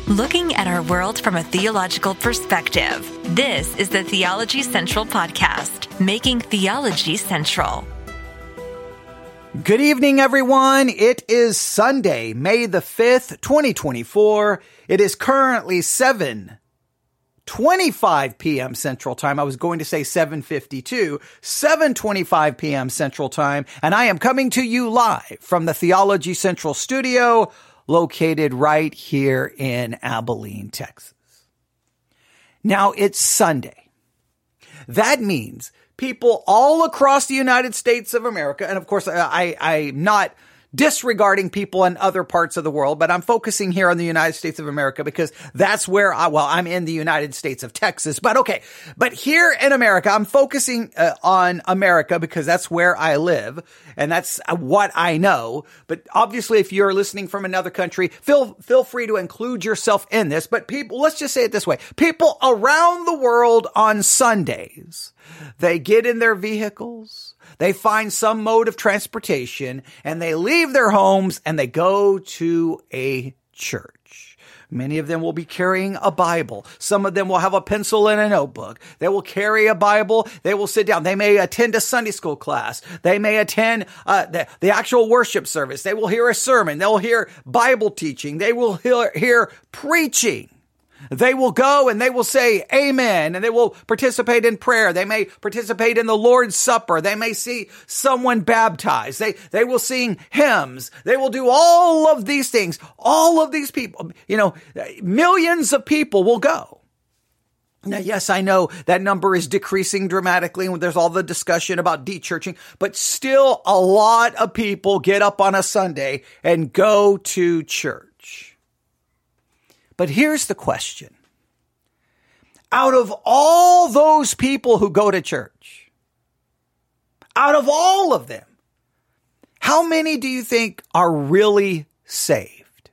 Looking at our world from a theological perspective. This is the Theology Central Podcast, making theology central. Good evening, everyone. It is Sunday, May the 5th, 2024. It is currently 7:25 p.m. Central Time. I was going to say 7:52, 7:25 p.m. Central Time, and I am coming to you live from the Theology Central studio, located right here in Abilene, Texas. Now, it's Sunday. That means people all across the United States of America, and of course, I'm not disregarding people in other parts of the world, but I'm focusing here on the United States of America because that's where I'm in the United States of Texas, but okay. But here in America, I'm focusing on America because that's where I live and that's what I know. But obviously, if you're listening from another country, feel free to include yourself in this. But people, let's just say it this way. People around the world on Sundays, they get in their vehicles, they find some mode of transportation, and they leave their homes and they go to a church. Many of them will be carrying a Bible. Some of them will have a pencil and a notebook. They will carry a Bible. They will sit down. They may attend a Sunday school class. They may attend the actual worship service. They will hear a sermon. They will hear Bible teaching. They will hear preaching. They will go and they will say amen, and they will participate in prayer. They may participate in the Lord's Supper. They may see someone baptized. They will sing hymns. They will do all of these things. All of these people, millions of people will go. Now, yes, I know that number is decreasing dramatically when there's all the discussion about de-churching, but still a lot of people get up on a Sunday and go to church. But here's the question. Out of all those people who go to church, out of all of them, how many do you think are really saved?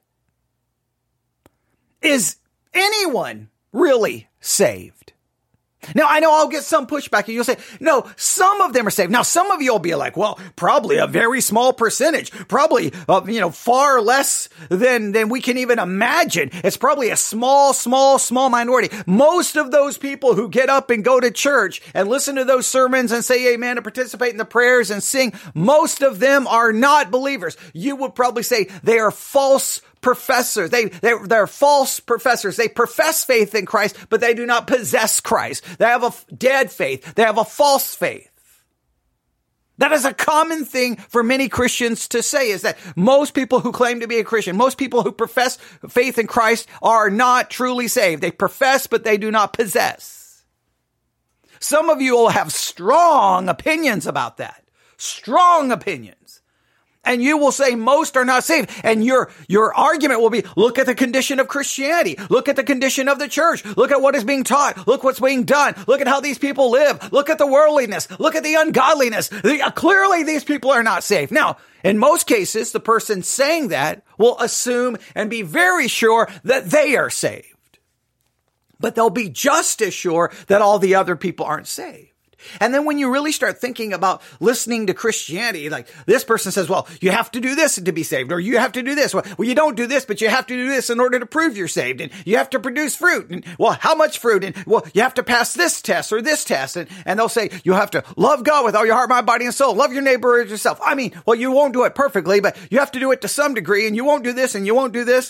Is anyone really saved? Now, I know I'll get some pushback and you'll say, no, some of them are saved. Now, some of you will be like, well, probably a very small percentage, probably, far less than we can even imagine. It's probably a small minority. Most of those people who get up and go to church and listen to those sermons and say amen and participate in the prayers and sing, most of them are not believers. You would probably say they are false professors. They're false professors. They profess faith in Christ, but they do not possess Christ. They have a dead faith. They have a false faith. That is a common thing for many Christians to say, is that most people who claim to be a Christian, most people who profess faith in Christ are not truly saved. They profess, but they do not possess. Some of you will have strong opinions about that. Strong opinions. And you will say most are not saved. And your argument will be, look at the condition of Christianity. Look at the condition of the church. Look at what is being taught. Look what's being done. Look at how these people live. Look at the worldliness. Look at the ungodliness. Clearly, these people are not saved. Now, in most cases, the person saying that will assume and be very sure that they are saved. But they'll be just as sure that all the other people aren't saved. And then when you really start thinking about listening to Christianity, like this person says, well, you have to do this to be saved, or you have to do this. Well, you don't do this, but you have to do this in order to prove you're saved. And you have to produce fruit. And well, how much fruit? And well, you have to pass this test or this test. And they'll say, you have to love God with all your heart, mind, body, and soul. Love your neighbor as yourself. I mean, well, you won't do it perfectly, but you have to do it to some degree, and you won't do this and you won't do this.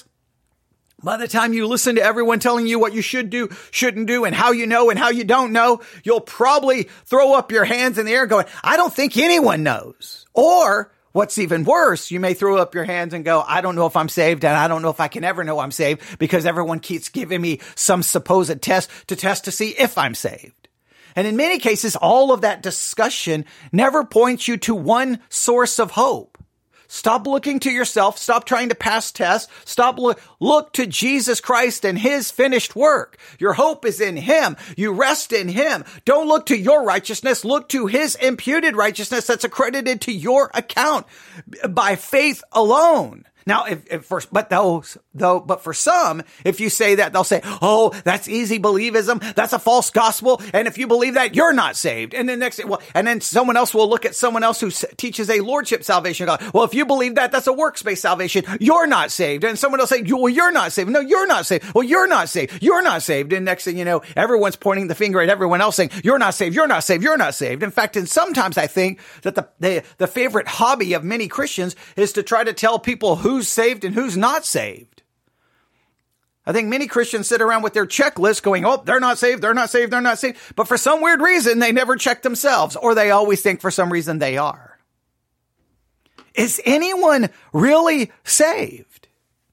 By the time you listen to everyone telling you what you should do, shouldn't do, and how you know and how you don't know, you'll probably throw up your hands in the air going, I don't think anyone knows. Or what's even worse, you may throw up your hands and go, I don't know if I'm saved, and I don't know if I can ever know I'm saved because everyone keeps giving me some supposed test to see if I'm saved. And in many cases, all of that discussion never points you to one source of hope. Stop looking to yourself. Stop trying to pass tests. Stop look to Jesus Christ and his finished work. Your hope is in him. You rest in him. Don't look to your righteousness. Look to his imputed righteousness that's accredited to your account by faith alone. Now, but for some, if you say that, they'll say, oh, that's easy believism. That's a false gospel. And if you believe that, you're not saved. And then and then someone else will look at someone else who teaches a lordship salvation. God, well, if you believe that, that's a works-based salvation. You're not saved. And someone will say, well, you're not saved. No, you're not saved. Well, you're not saved. You're not saved. And next thing you know, everyone's pointing the finger at everyone else saying, you're not saved. You're not saved. You're not saved. In fact, and sometimes I think that the favorite hobby of many Christians is to try to tell people who's saved and who's not saved. I think many Christians sit around with their checklist going, oh, they're not saved, they're not saved, they're not saved. But for some weird reason, they never check themselves, or they always think for some reason they are. Is anyone really saved?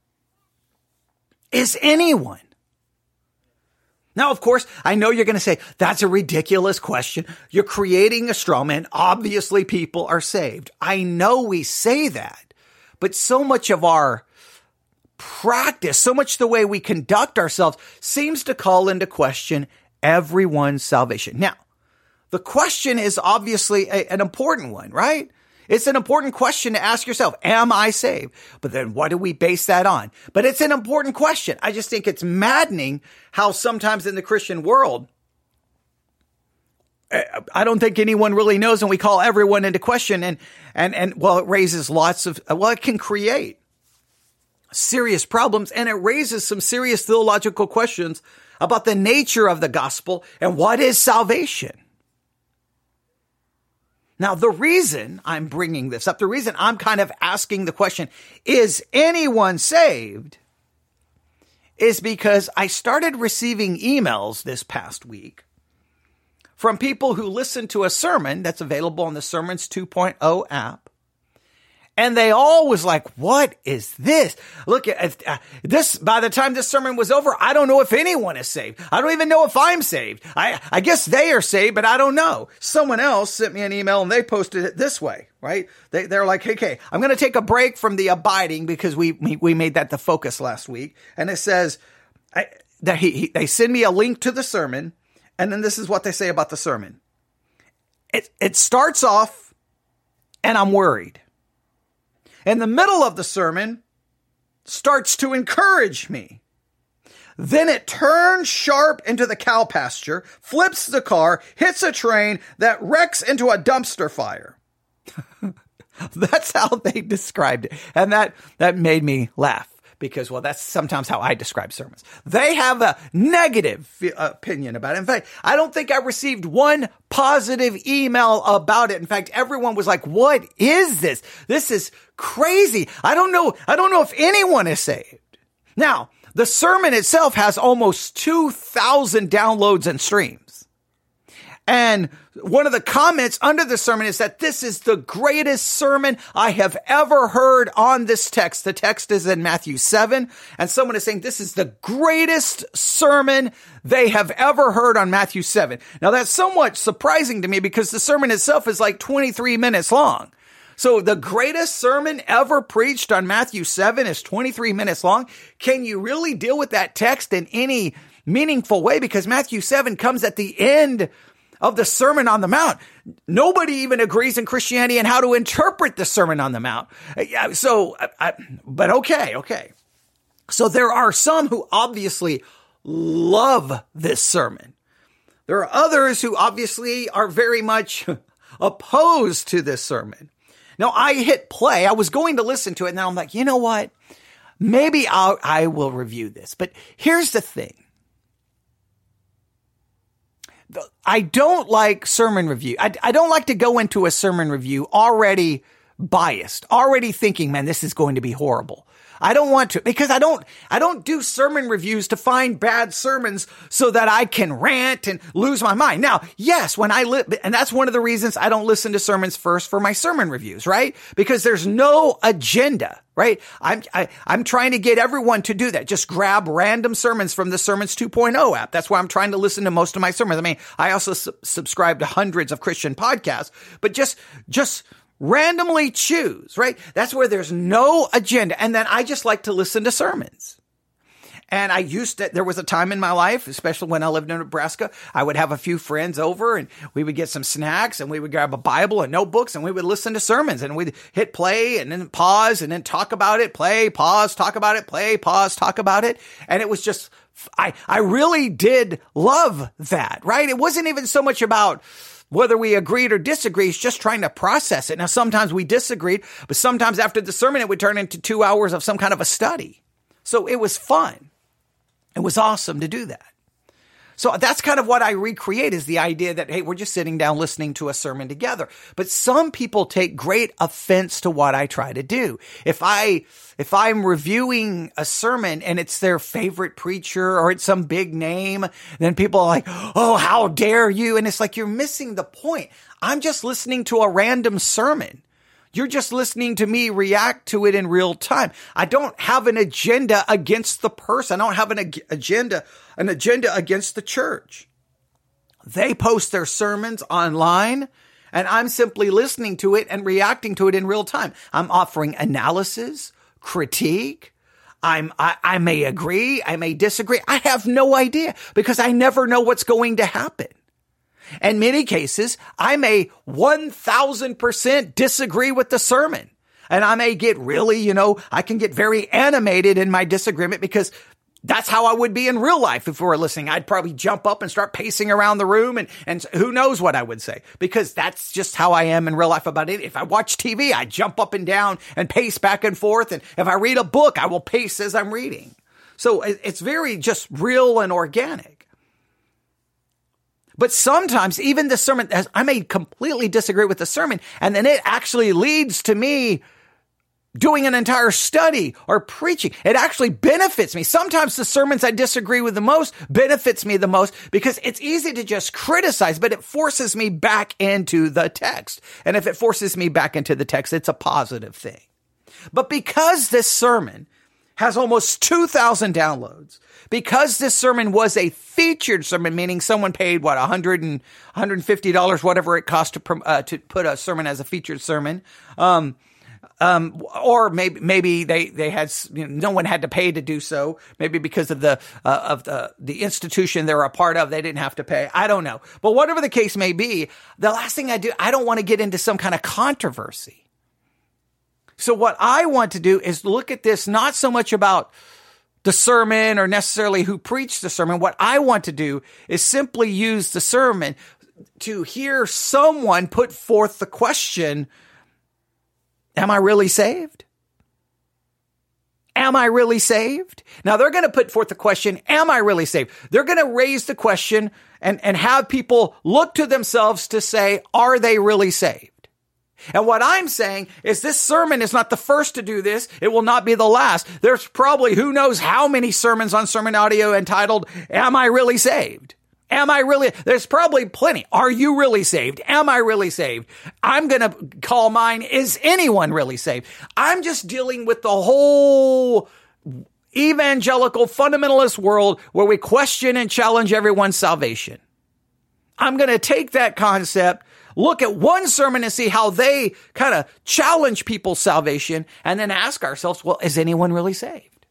Is anyone? Now, of course, I know you're going to say, that's a ridiculous question. You're creating a straw man. Obviously, people are saved. I know we say that, but so much of our practice, so much the way we conduct ourselves seems to call into question everyone's salvation. Now, the question is obviously an important one, right? It's an important question to ask yourself, am I saved? But then what do we base that on? But it's an important question. I just think it's maddening how sometimes in the Christian world, I don't think anyone really knows, and we call everyone into question, and well, it raises it can create serious problems, and it raises some serious theological questions about the nature of the gospel and what is salvation. Now, the reason I'm bringing this up, the reason I'm kind of asking the question, is anyone saved, is because I started receiving emails this past week from people who listened to a sermon that's available on the Sermons 2.0 app. And they all was like, what is this? Look at this. By the time this sermon was over, I don't know if anyone is saved. I don't even know if I'm saved. I guess they are saved, but I don't know. Someone else sent me an email and they posted it this way, right? They're like, hey, I'm going to take a break from the abiding because we made that the focus last week. And it says they send me a link to the sermon. And then this is what they say about the sermon. It starts off and I'm worried. In the middle of the sermon, starts to encourage me. Then it turns sharp into the cow pasture, flips the car, hits a train that wrecks into a dumpster fire. That's how they described it. And that made me laugh because, well, that's sometimes how I describe sermons. They have a negative opinion about it. In fact, I don't think I received one positive email about it. In fact, everyone was like, what is this? This is crazy. I don't know if anyone is saved. Now, the sermon itself has almost 2,000 downloads and streams. And one of the comments under the sermon is that this is the greatest sermon I have ever heard on this text. The text is in Matthew 7. And someone is saying this is the greatest sermon they have ever heard on Matthew 7. Now that's somewhat surprising to me because the sermon itself is like 23 minutes long. So the greatest sermon ever preached on Matthew 7 is 23 minutes long. Can you really deal with that text in any meaningful way? Because Matthew 7 comes at the end of the Sermon on the Mount. Nobody even agrees in Christianity on how to interpret the Sermon on the Mount. But okay. So there are some who obviously love this sermon. There are others who obviously are very much opposed to this sermon. Now, I hit play. I was going to listen to it, and then I'm like, you know what? Maybe I will review this. But here's the thing. I don't like sermon review. I don't like to go into a sermon review already biased, already thinking, man, this is going to be horrible. I don't want to, because I don't do sermon reviews to find bad sermons so that I can rant and lose my mind. Now, yes, and that's one of the reasons I don't listen to sermons first for my sermon reviews, right? Because there's no agenda, right? I'm trying to get everyone to do that. Just grab random sermons from the Sermons 2.0 app. That's why I'm trying to listen to most of my sermons. I mean, I also subscribe to hundreds of Christian podcasts, but just randomly choose, right? That's where there's no agenda. And then I just like to listen to sermons. And there was a time in my life, especially when I lived in Nebraska, I would have a few friends over and we would get some snacks and we would grab a Bible and notebooks and we would listen to sermons and we'd hit play and then pause and then talk about it, play, pause, talk about it, play, pause, talk about it. And it was just, I really did love that, right? It wasn't even so much about whether we agreed or disagreed, it's just trying to process it. Now, sometimes we disagreed, but sometimes after the sermon, it would turn into 2 hours of some kind of a study. So it was fun. It was awesome to do that. So that's kind of what I recreate is the idea that, hey, we're just sitting down listening to a sermon together. But some people take great offense to what I try to do. If I'm reviewing a sermon and it's their favorite preacher or it's some big name, then people are like, oh, how dare you? And it's like, you're missing the point. I'm just listening to a random sermon. You're just listening to me react to it in real time. I don't have an agenda against the person. I don't have an agenda against the church. They post their sermons online and I'm simply listening to it and reacting to it in real time. I'm offering analysis, critique. I may agree. I may disagree. I have no idea because I never know what's going to happen. In many cases, I may 1000% disagree with the sermon. And I may get really, I can get very animated in my disagreement because that's how I would be in real life if we were listening. I'd probably jump up and start pacing around the room and who knows what I would say because that's just how I am in real life about it. If I watch TV, I jump up and down and pace back and forth. And if I read a book, I will pace as I'm reading. So it's very just real and organic. But sometimes even the sermon, I may completely disagree with the sermon, and then it actually leads to me doing an entire study or preaching. It actually benefits me. Sometimes the sermons I disagree with the most benefits me the most because it's easy to just criticize, but it forces me back into the text. And if it forces me back into the text, it's a positive thing. But because this sermon has almost 2,000 downloads, because this sermon was a featured sermon, meaning someone paid, $100 and $150, whatever it cost to put a sermon as a featured sermon. Or maybe they had, no one had to pay to do so. Maybe because of the institution they're a part of, they didn't have to pay. I don't know. But whatever the case may be, the last thing I don't want to get into some kind of controversy. So what I want to do is look at this not so much about the sermon or necessarily who preached the sermon. What I want to do is simply use the sermon to hear someone put forth the question, am I really saved? Am I really saved? Now they're going to put forth the question, am I really saved? They're going to raise the question and have people look to themselves to say, are they really saved? And what I'm saying is this sermon is not the first to do this. It will not be the last. There's probably who knows how many sermons on Sermon Audio entitled, Am I Really Saved? There's probably plenty. Are you really saved? Am I really saved? I'm going to call mine, Is anyone really saved? I'm just dealing with the whole evangelical fundamentalist world where we question and challenge everyone's salvation. I'm going to take that concept, look at one sermon and see how they kind of challenge people's salvation and then ask ourselves, well, is anyone really saved?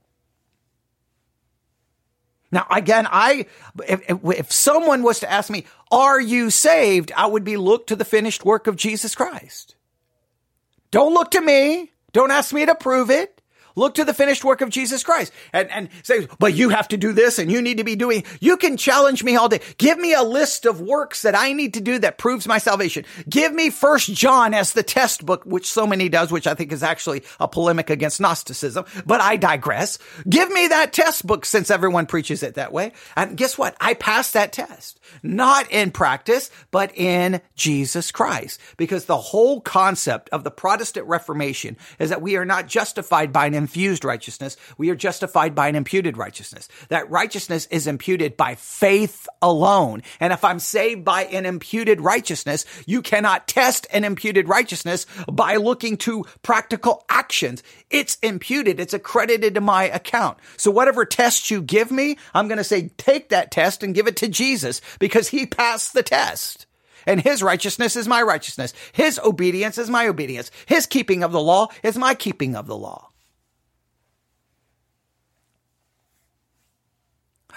Now, again, if someone was to ask me, are you saved? I would be look to the finished work of Jesus Christ. Don't look to me. Don't ask me to prove it. Look to the finished work of Jesus Christ and say, but you have to do this and you need to be doing, you can challenge me all day. Give me a list of works that I need to do that proves my salvation. Give me 1 John as the test book, which so many does, which I think is actually a polemic against Gnosticism, but I digress. Give me that test book since everyone preaches it that way. And guess what? I passed that test, not in practice, but in Jesus Christ, because the whole concept of the Protestant Reformation is that we are not justified by an infused righteousness. We are justified by an imputed righteousness. That righteousness is imputed by faith alone. And if I'm saved by an imputed righteousness, you cannot test an imputed righteousness by looking to practical actions. It's imputed. It's accredited to my account. So whatever test you give me, I'm going to say, take that test and give it to Jesus because he passed the test. And his righteousness is my righteousness. His obedience is my obedience. His keeping of the law is my keeping of the law.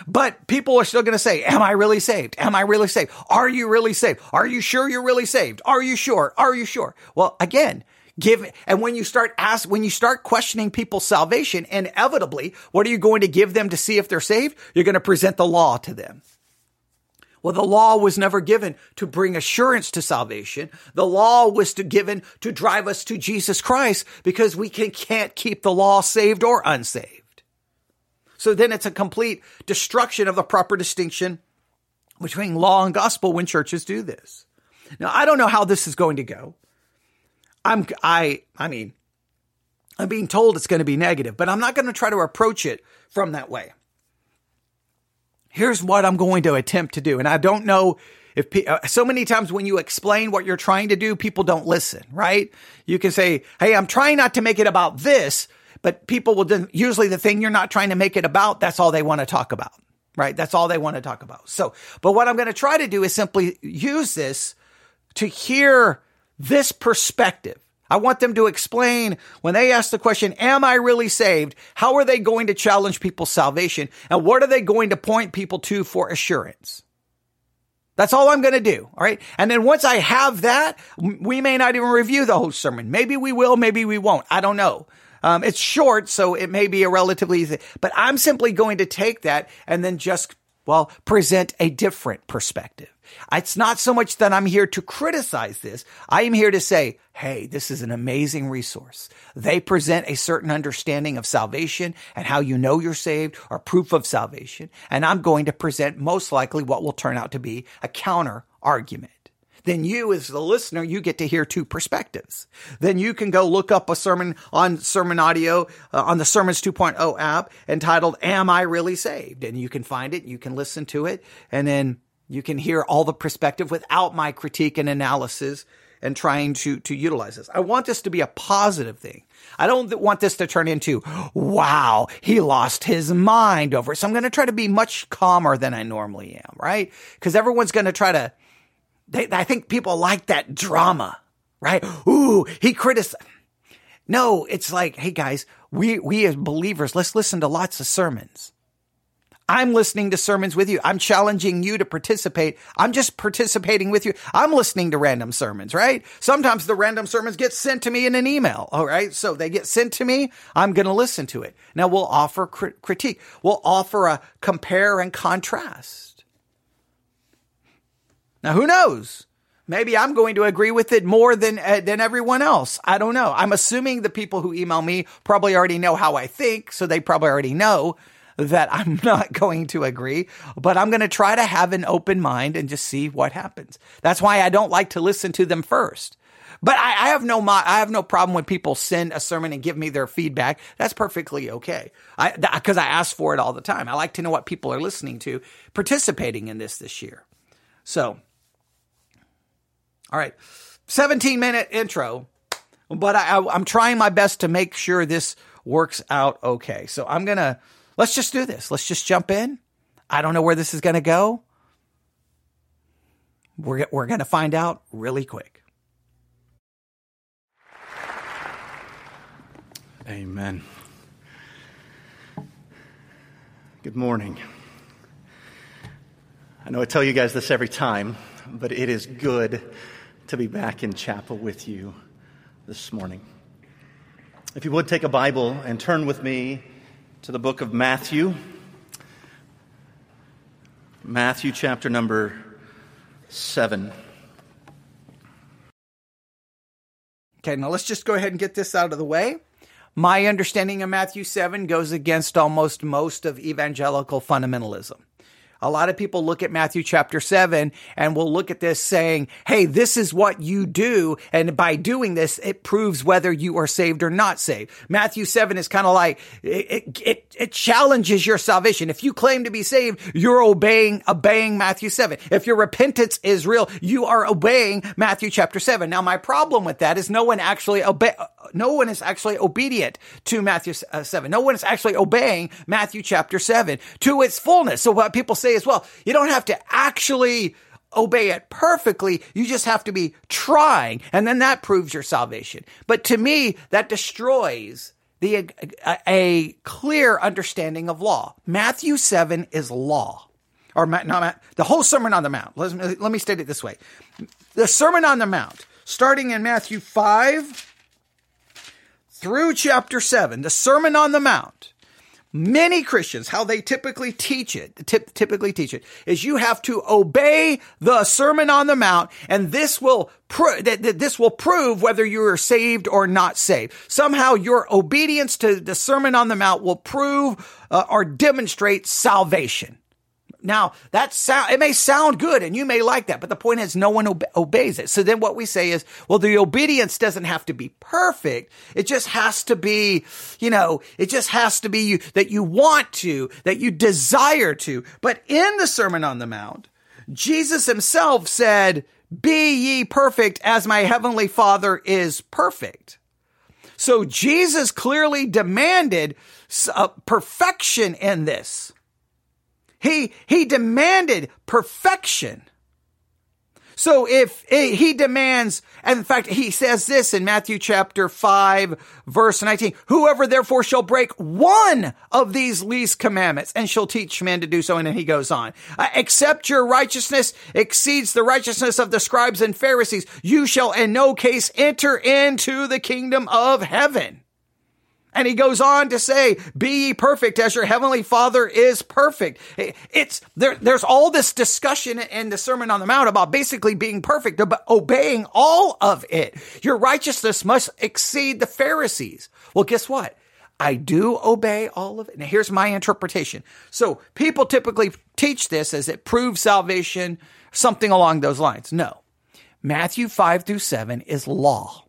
But people are still going to say, am I really saved? Am I really saved? Are you really saved? Are you sure you're really saved? Are you sure? Are you sure? Well, again, and when you start questioning people's salvation, inevitably, what are you going to give them to see if they're saved? You're going to present the law to them. Well, the law was never given to bring assurance to salvation. The law was given to drive us to Jesus Christ, because we can't keep the law saved or unsaved. So then it's a complete destruction of the proper distinction between law and gospel when churches do this. Now, I don't know how this is going to go. I'm being told it's going to be negative, but I'm not going to try to approach it from that way. Here's what I'm going to attempt to do. And I don't know if so many times when you explain what you're trying to do, people don't listen, right? You can say, hey, I'm trying not to make it about this, but people will then, usually the thing you're not trying to make it about, that's all they want to talk about, right? That's all they want to talk about. So, but what I'm going to try to do is simply use this to hear this perspective. I want them to explain when they ask the question, am I really saved? How are they going to challenge people's salvation? And what are they going to point people to for assurance? That's all I'm going to do. All right. And then once I have that, we may not even review the whole sermon. Maybe we will, maybe we won't. I don't know. It's short, so it may be a relatively easy, but I'm simply going to take that and then just, present a different perspective. It's not so much that I'm here to criticize this. I am here to say, hey, this is an amazing resource. They present a certain understanding of salvation and how you know you're saved, or proof of salvation. And I'm going to present most likely what will turn out to be a counter argument. Then you, as the listener, you get to hear two perspectives. Then you can go look up a sermon on Sermon Audio on the Sermons 2.0 app entitled, Am I Really Saved? And you can find it, you can listen to it, and then you can hear all the perspective without my critique and analysis and trying to utilize this. I want this to be a positive thing. I don't want this to turn into, wow, he lost his mind over it. So I'm going to try to be much calmer than I normally am, right? Because everyone's going to try to, I think people like that drama, right? Ooh, he criticized. No, it's like, hey guys, we as believers, let's listen to lots of sermons. I'm listening to sermons with you. I'm challenging you to participate. I'm just participating with you. I'm listening to random sermons, right? Sometimes the random sermons get sent to me in an email, all right? So they get sent to me. I'm going to listen to it. Now we'll offer critique. We'll offer a compare and contrast. Now, who knows? Maybe I'm going to agree with it more than everyone else. I don't know. I'm assuming the people who email me probably already know how I think, so they probably already know that I'm not going to agree, but I'm going to try to have an open mind and just see what happens. That's why I don't like to listen to them first. But I have no problem when people send a sermon and give me their feedback. That's perfectly okay. Because I ask for it all the time. I like to know what people are listening to, participating in this year. So, all right, 17-minute intro, but I'm trying my best to make sure this works out okay. So let's just do this. Let's just jump in. I don't know where this is going to go. We're going to find out really quick. Amen. Good morning. I know I tell you guys this every time, but it is good to be back in chapel with you this morning. If you would take a Bible and turn with me to the book of Matthew. Matthew chapter number 7. Okay, now let's just go ahead and get this out of the way. My understanding of Matthew 7 goes against almost most of evangelical fundamentalism. A lot of people look at Matthew chapter 7 and will look at this saying, hey, this is what you do. And by doing this, it proves whether you are saved or not saved. Matthew 7 is kind of like, it challenges your salvation. If you claim to be saved, you're obeying Matthew 7. If your repentance is real, you are obeying Matthew chapter 7. Now, my problem with that is no one is actually obedient to Matthew 7. No one is actually obeying Matthew chapter 7 to its fullness. So what people say is, well, you don't have to actually obey it perfectly. You just have to be trying. And then that proves your salvation. But to me, that destroys a clear understanding of law. Matthew 7 is law. The whole Sermon on the Mount. Let me state it this way. The Sermon on the Mount, starting in Matthew 5 through chapter 7, the Sermon on the Mount, many Christians, how they typically teach it is you have to obey the Sermon on the Mount, and this will prove whether you are saved or not saved. Somehow your obedience to the Sermon on the Mount will prove or demonstrate salvation. Now, it may sound good and you may like that, but the point is no one obeys it. So then what we say is, well, the obedience doesn't have to be perfect. It just has to be, that you want to, that you desire to. But in the Sermon on the Mount, Jesus himself said, "Be ye perfect as my heavenly Father is perfect." So Jesus clearly demanded perfection in this. He demanded perfection. So if he demands, and in fact, he says this in Matthew chapter 5, verse 19, "Whoever therefore shall break one of these least commandments and shall teach men to do so." And then he goes on, "Except your righteousness exceeds the righteousness of the scribes and Pharisees, you shall in no case enter into the kingdom of heaven." And he goes on to say, "Be ye perfect as your heavenly Father is perfect." There's all this discussion in the Sermon on the Mount about basically being perfect, about obeying all of it. Your righteousness must exceed the Pharisees. Well, guess what? I do obey all of it. Now, here's my interpretation. So people typically teach this as it proves salvation, something along those lines. No. Matthew 5 through 7 is law.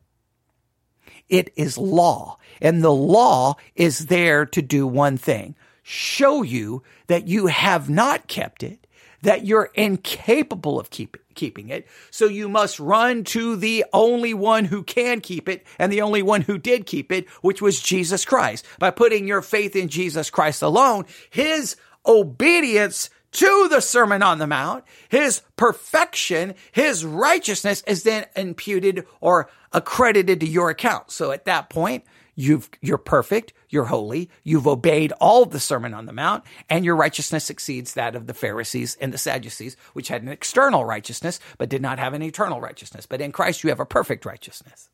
It is law. And the law is there to do one thing: show you that you have not kept it, that you're incapable of keeping it. So you must run to the only one who can keep it and the only one who did keep it, which was Jesus Christ. By putting your faith in Jesus Christ alone, his obedience to the Sermon on the Mount, his perfection, his righteousness is then imputed or accredited to your account. So at that point, you're perfect, you're holy, you've obeyed all of the Sermon on the Mount, and your righteousness exceeds that of the Pharisees and the Sadducees, which had an external righteousness, but did not have an eternal righteousness. But in Christ, you have a perfect righteousness.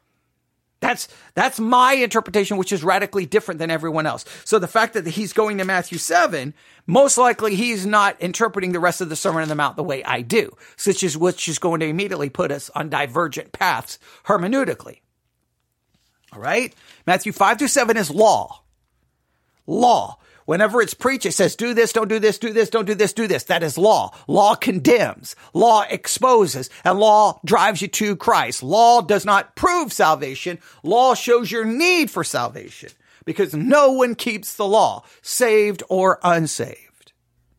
That's my interpretation, which is radically different than everyone else. So the fact that he's going to Matthew 7, most likely he's not interpreting the rest of the Sermon on the Mount the way I do, which is going to immediately put us on divergent paths hermeneutically. All right? Matthew 5 through 7 is law. Law. Whenever it's preached, it says, do this, don't do this, do this, don't do this, do this. That is law. Law condemns. Law exposes. And law drives you to Christ. Law does not prove salvation. Law shows your need for salvation, because no one keeps the law, saved or unsaved.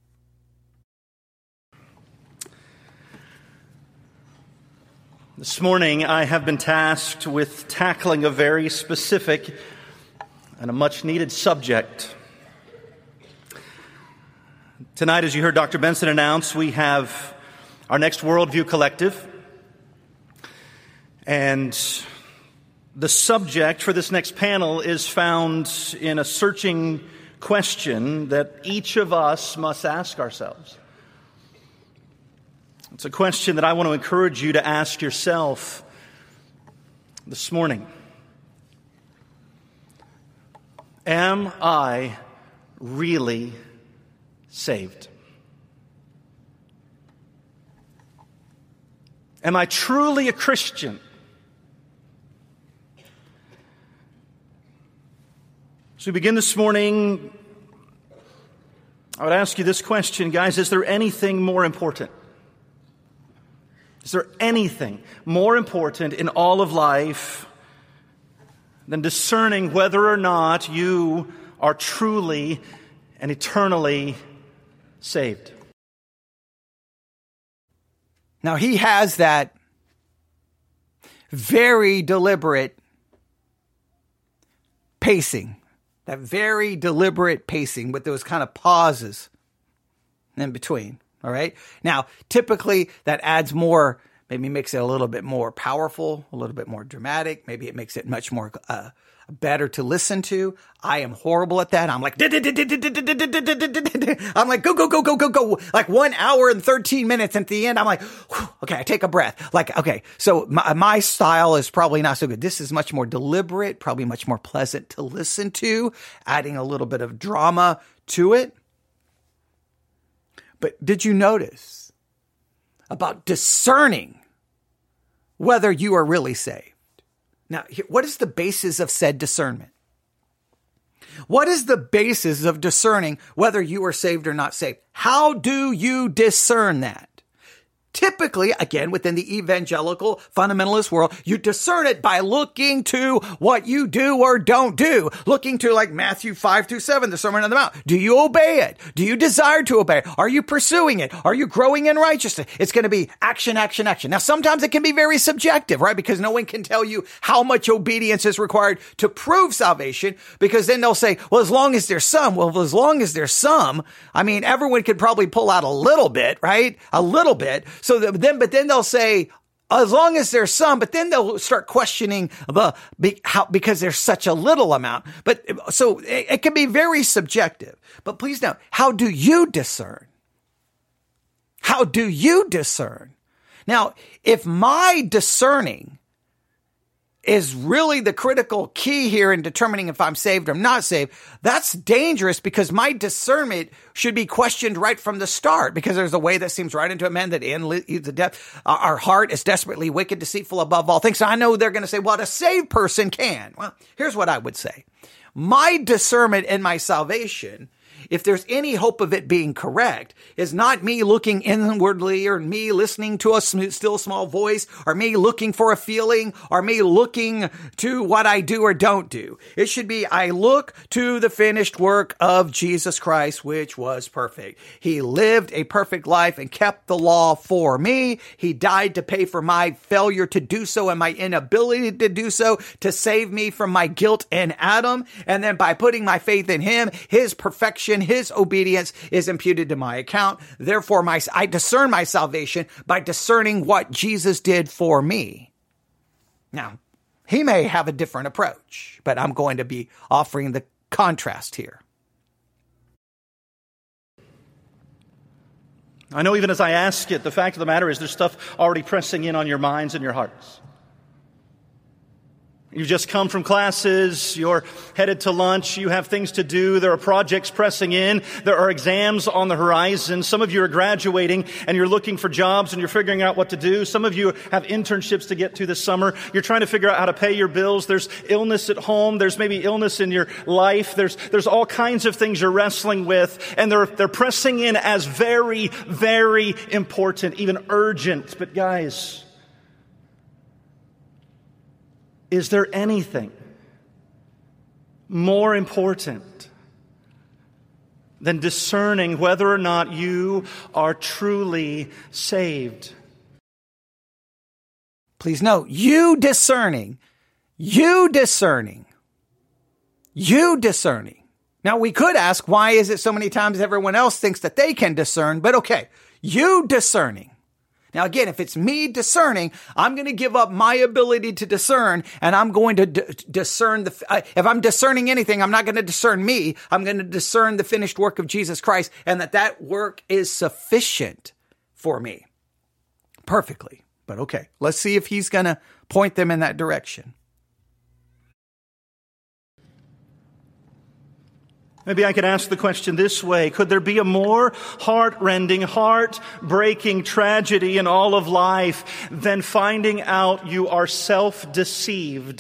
This morning, I have been tasked with tackling a very specific and a much-needed subject. Tonight, as you heard Dr. Benson announce, we have our next Worldview Collective. And the subject for this next panel is found in a searching question that each of us must ask ourselves. It's a question that I want to encourage you to ask yourself this morning. Am I really saved? Am I truly a Christian? As we begin this morning, I would ask you this question, guys. Is there anything more important? Is there anything more important in all of life than discerning whether or not you are truly and eternally saved? Now, he has that very deliberate pacing, with those kind of pauses in between. All right. Now, typically that adds more, maybe makes it a little bit more powerful, a little bit more dramatic. Maybe it makes it much more better to listen to. I am horrible at that. I'm like, I'm like, go. Like 1 hour and 13 minutes. And at the end, I'm like, okay, I take a breath. Like, okay, so my style is probably not so good. This is much more deliberate, probably much more pleasant to listen to, adding a little bit of drama to it. But did you notice about discerning whether you are really saved? Now, what is the basis of said discernment? What is the basis of discerning whether you are saved or not saved? How do you discern that? Typically, again, within the evangelical fundamentalist world, you discern it by looking to what you do or don't do. Looking to like Matthew 5-7, the Sermon on the Mount. Do you obey it? Do you desire to obey it? Are you pursuing it? Are you growing in righteousness? It's going to be action. Now, sometimes it can be very subjective, right? Because no one can tell you how much obedience is required to prove salvation, because then they'll say, well, as long as there's some. Well, as long as there's some, I mean, everyone could probably pull out a little bit, right? A little bit. But then they'll say, as long as there's some, but then they'll start questioning because there's such a little amount. But so it can be very subjective. But please note, how do you discern? How do you discern? Now, if my discerning is really the critical key here in determining if I'm saved or not saved, that's dangerous, because my discernment should be questioned right from the start, because there's a way that seems right into a man that leads to death. Our heart is desperately wicked, deceitful above all things. So I know they're going to say, well, a saved person can. Well, here's what I would say. My discernment and my salvation, if there's any hope of it being correct, is not me looking inwardly, or me listening to a still small voice, or me looking for a feeling, or me looking to what I do or don't do. It should be, I look to the finished work of Jesus Christ, which was perfect. He lived a perfect life and kept the law for me. He died to pay for my failure to do so and my inability to do so, to save me from my guilt in Adam. And then by putting my faith in him, his perfection, his obedience is imputed to my account. Therefore, I discern my salvation by discerning what Jesus did for me. Now, he may have a different approach, but I'm going to be offering the contrast here. I know even as I ask it, the fact of the matter is there's stuff already pressing in on your minds and your hearts. You've just come from classes, you're headed to lunch, you have things to do, there are projects pressing in, there are exams on the horizon. Some of you are graduating and you're looking for jobs and you're figuring out what to do. Some of you have internships to get to this summer. You're trying to figure out how to pay your bills. There's illness at home. There's maybe illness in your life. There's all kinds of things you're wrestling with, and they're pressing in as very, very important, even urgent. But guys, is there anything more important than discerning whether or not you are truly saved? Please note, you discerning. Now, we could ask, why is it so many times everyone else thinks that they can discern? But okay, you discerning. Now, again, if it's me discerning, I'm going to give up my ability to discern, and I'm going to discern if I'm discerning anything, I'm not going to discern me. I'm going to discern the finished work of Jesus Christ, and that work is sufficient for me. Perfectly. But okay, let's see if he's going to point them in that direction. Maybe I could ask the question this way. Could there be a more heart-rending, heart-breaking tragedy in all of life than finding out you are self-deceived?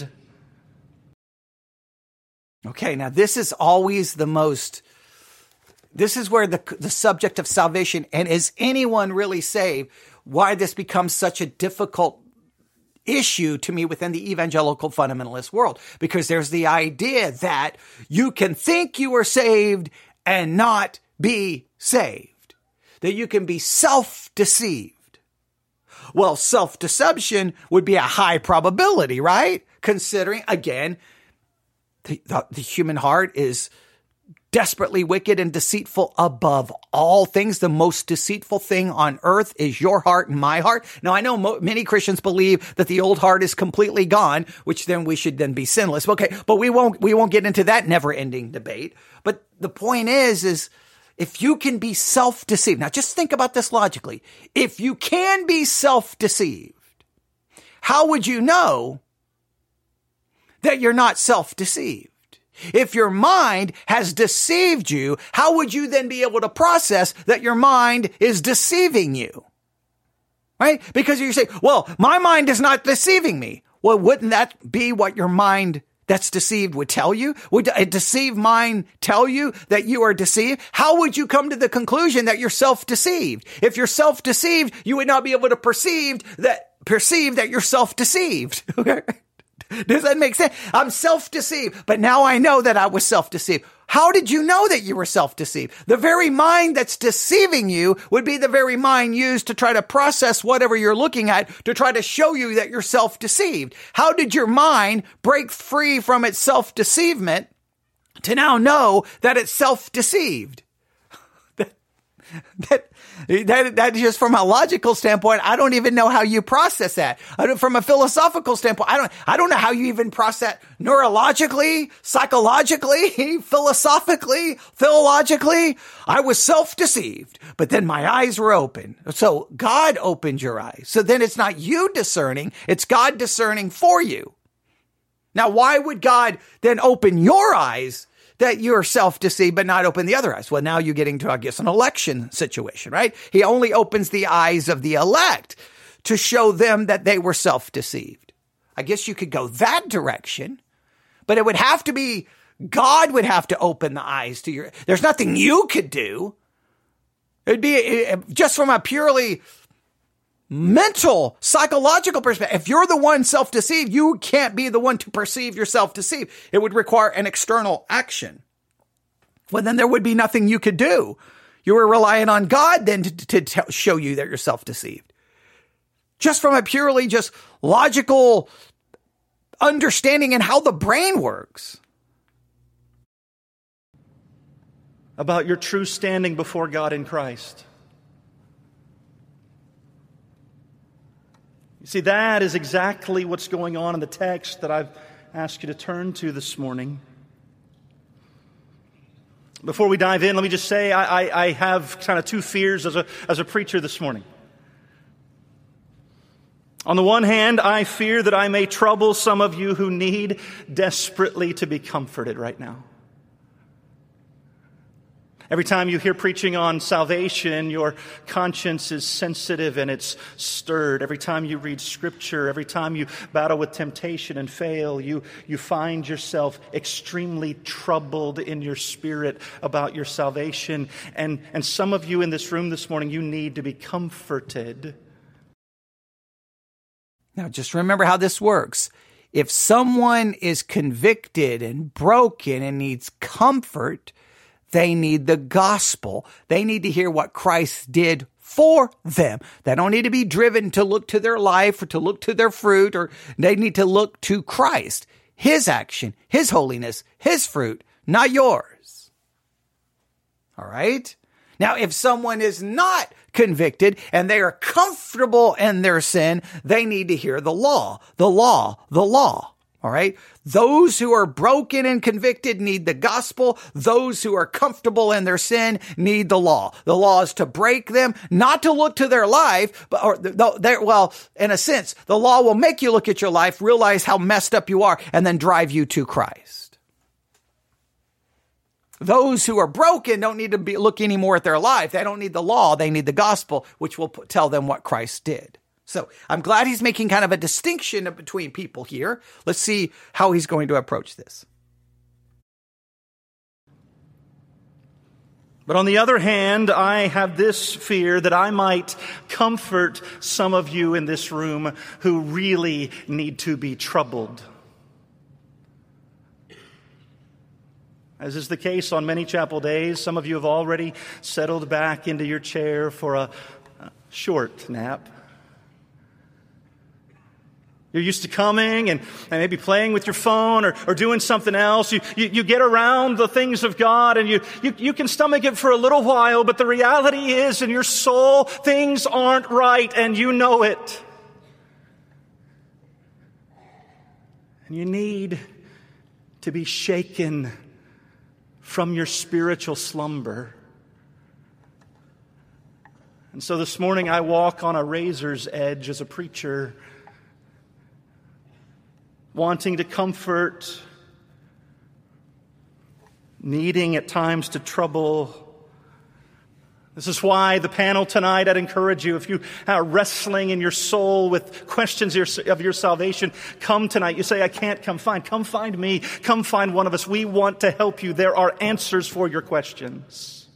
Okay, now this is always this is where the subject of salvation, and is anyone really saved, why this becomes such a difficult issue to me within the evangelical fundamentalist world, because there's the idea that you can think you are saved and not be saved, that you can be self-deceived. Well, self-deception would be a high probability, right? Considering, again, the human heart is desperately wicked and deceitful above all things. The most deceitful thing on earth is your heart and my heart. Now, I know many Christians believe that the old heart is completely gone, which then we should then be sinless. Okay, but we won't get into that never-ending debate. But the point is if you can be self-deceived, now just think about this logically. If you can be self-deceived, how would you know that you're not self-deceived? If your mind has deceived you, how would you then be able to process that your mind is deceiving you? Right? Because you say, well, my mind is not deceiving me. Well, wouldn't that be what your mind that's deceived would tell you? Would a deceived mind tell you that you are deceived? How would you come to the conclusion that you're self-deceived? If you're self-deceived, you would not be able to perceive that you're self-deceived. Okay? Does that make sense? I'm self-deceived, but now I know that I was self-deceived. How did you know that you were self-deceived? The very mind that's deceiving you would be the very mind used to try to process whatever you're looking at to try to show you that you're self-deceived. How did your mind break free from its self-deceivement to now know that it's self-deceived? That just from a logical standpoint, I don't even know how you process that. From a philosophical standpoint, I don't know how you even process neurologically, psychologically, philosophically, theologically. I was self-deceived, but then my eyes were open. So God opened your eyes. So then it's not you discerning, it's God discerning for you. Now, why would God then open your eyes that you're self-deceived but not open the other eyes? Well, now you're getting to, I guess, an election situation, right? He only opens the eyes of the elect to show them that they were self-deceived. I guess you could go that direction, but it would have to be, God would have to open the eyes to your, there's nothing you could do. It'd be just from a purely mental, psychological perspective. If you're the one self-deceived, you can't be the one to perceive yourself deceived. It would require an external action. Well, then there would be nothing you could do. You were relying on God then to show you that you're self-deceived. Just from a purely just logical understanding and how the brain works. About your true standing before God in Christ. See, that is exactly what's going on in the text that I've asked you to turn to this morning. Before we dive in, let me just say I have kind of two fears as a preacher this morning. On the one hand, I fear that I may trouble some of you who need desperately to be comforted right now. Every time you hear preaching on salvation, your conscience is sensitive and it's stirred. Every time you read Scripture, every time you battle with temptation and fail, you find yourself extremely troubled in your spirit about your salvation. And some of you in this room this morning, you need to be comforted. Now, just remember how this works. If someone is convicted and broken and needs comfort, they need the gospel. They need to hear what Christ did for them. They don't need to be driven to look to their life or to look to their fruit, or they need to look to Christ, His action, His holiness, His fruit, not yours. All right? Now, if someone is not convicted and they are comfortable in their sin, they need to hear the law, the law, the law. All right. Those who are broken and convicted need the gospel. Those who are comfortable in their sin need the law. The law is to break them, not to look to their life, well, in a sense, the law will make you look at your life, realize how messed up you are, and then drive you to Christ. Those who are broken don't need to look anymore at their life. They don't need the law. They need the gospel, which will tell them what Christ did. So I'm glad he's making kind of a distinction between people here. Let's see how he's going to approach this. But on the other hand, I have this fear that I might comfort some of you in this room who really need to be troubled. As is the case on many chapel days, some of you have already settled back into your chair for a short nap. You're used to coming and maybe playing with your phone or doing something else. You get around the things of God and you can stomach it for a little while, but the reality is in your soul, things aren't right and you know it. And you need to be shaken from your spiritual slumber. And so this morning I walk on a razor's edge as a preacher, wanting to comfort, needing at times to trouble. This is why the panel tonight, I'd encourage you, if you are wrestling in your soul with questions of your salvation, come tonight. You say, I can't come find me, come find one of us. We want to help you. There are answers for your questions.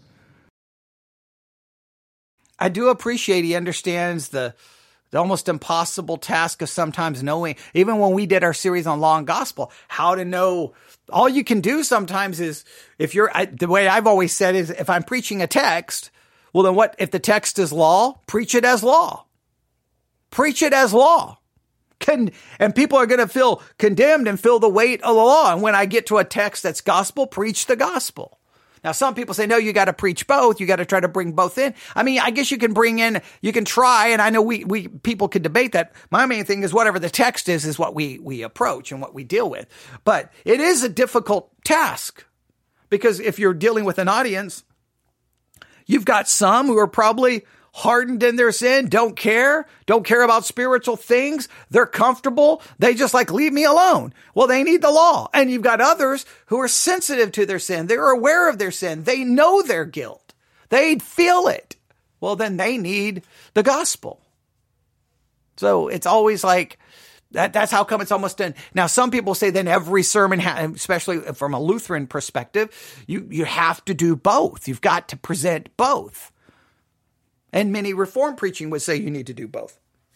I do appreciate he understands the almost impossible task of sometimes knowing, even when we did our series on law and gospel, how to know. All you can do sometimes is, the way I've always said is, if I'm preaching a text, well, then what? If the text is law, preach it as law. Preach it as law. And people are going to feel condemned and feel the weight of the law. And when I get to a text that's gospel, preach the gospel. Now, some people say, no, you got to preach both. You got to try to bring both in. I mean, I guess you can try. And I know we people could debate that. My main thing is whatever the text is what we approach and what we deal with. But it is a difficult task because if you're dealing with an audience, you've got some who are probably hardened in their sin, don't care about spiritual things. They're comfortable. They just leave me alone. Well, they need the law. And you've got others who are sensitive to their sin. They're aware of their sin. They know their guilt. They feel it. Well, then they need the gospel. So it's always that's how come it's almost done. Now, some people say then every sermon, especially from a Lutheran perspective, you have to do both. You've got to present both. And many Reformed preaching would say you need to do both.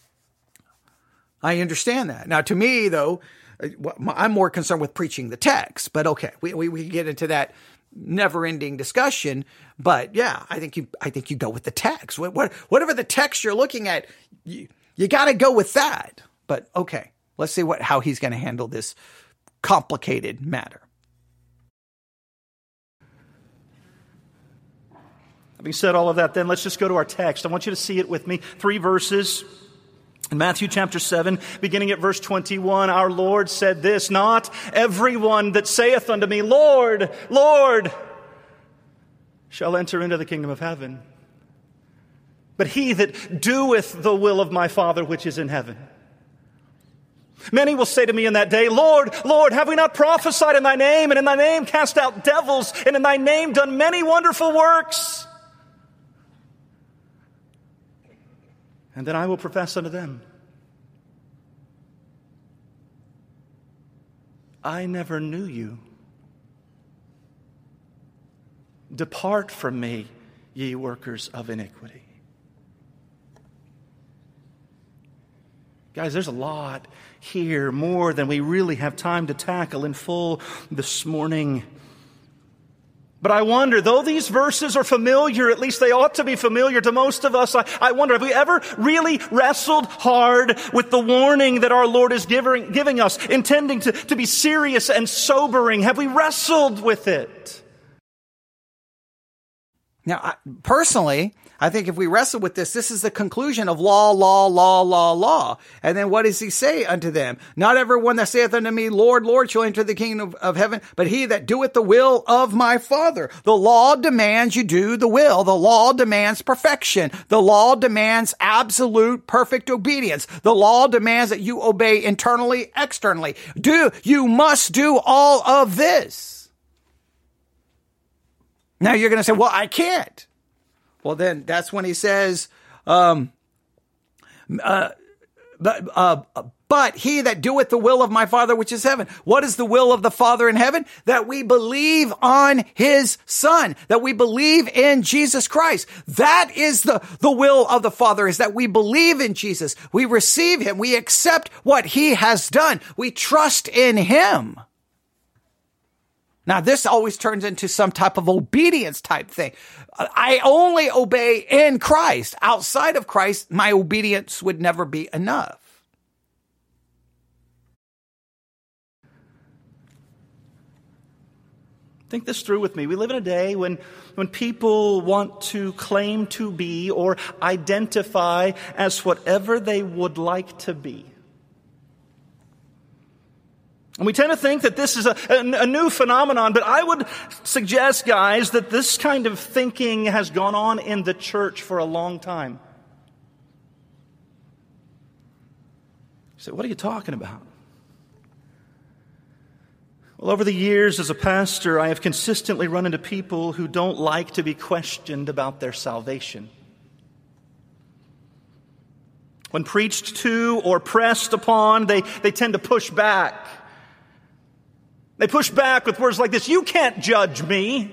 I understand that. Now, to me, though, I'm more concerned with preaching the text. But okay, we get into that never-ending discussion. But yeah, I think you go with the text. Whatever the text you're looking at, you got to go with that. But okay, let's see how he's going to handle this complicated matter. Having said all of that, then let's just go to our text. I want you to see it with me. 3 verses. In Matthew chapter 7, beginning at verse 21, our Lord said this, not everyone that saith unto me, Lord, Lord, shall enter into the kingdom of heaven, but he that doeth the will of my Father which is in heaven. Many will say to me in that day, Lord, Lord, have we not prophesied in thy name, and in thy name cast out devils, and in thy name done many wonderful works? And then I will profess unto them, I never knew you. Depart from me, ye workers of iniquity. Guys, there's a lot here, more than we really have time to tackle in full this morning. But I wonder, though these verses are familiar, at least they ought to be familiar to most of us, I wonder, have we ever really wrestled hard with the warning that our Lord is giving us, intending to be serious and sobering? Have we wrestled with it? Now, personally, I think if we wrestle with this is the conclusion of law, law, law, law, law. And then what does he say unto them? Not everyone that saith unto me, Lord, Lord, shall enter the kingdom of heaven, but he that doeth the will of my Father. The law demands you do the will. The law demands perfection. The law demands absolute perfect obedience. The law demands that you obey internally, externally. You must do all of this. Now you're going to say, well, I can't. Well, then that's when he says, but he that doeth the will of my Father which is heaven. What is the will of the Father in heaven? That we believe on his Son, that we believe in Jesus Christ. That is the will of the Father, is that we believe in Jesus. We receive him. We accept what he has done. We trust in him. Now, this always turns into some type of obedience type thing. I only obey in Christ. Outside of Christ, my obedience would never be enough. Think this through with me. We live in a day when people want to claim to be or identify as whatever they would like to be. And we tend to think that this is a new phenomenon, but I would suggest, guys, that this kind of thinking has gone on in the church for a long time. You say, what are you talking about? Well, over the years as a pastor, I have consistently run into people who don't like to be questioned about their salvation. When preached to or pressed upon, they tend to push back. They push back with words like this: you can't judge me.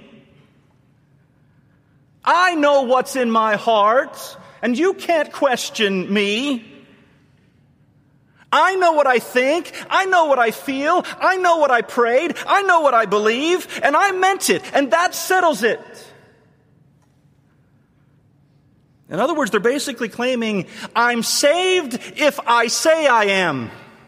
I know what's in my heart, and you can't question me. I know what I think, I know what I feel, I know what I prayed, I know what I believe, and I meant it, and that settles it. In other words, they're basically claiming, I'm saved if I say I am.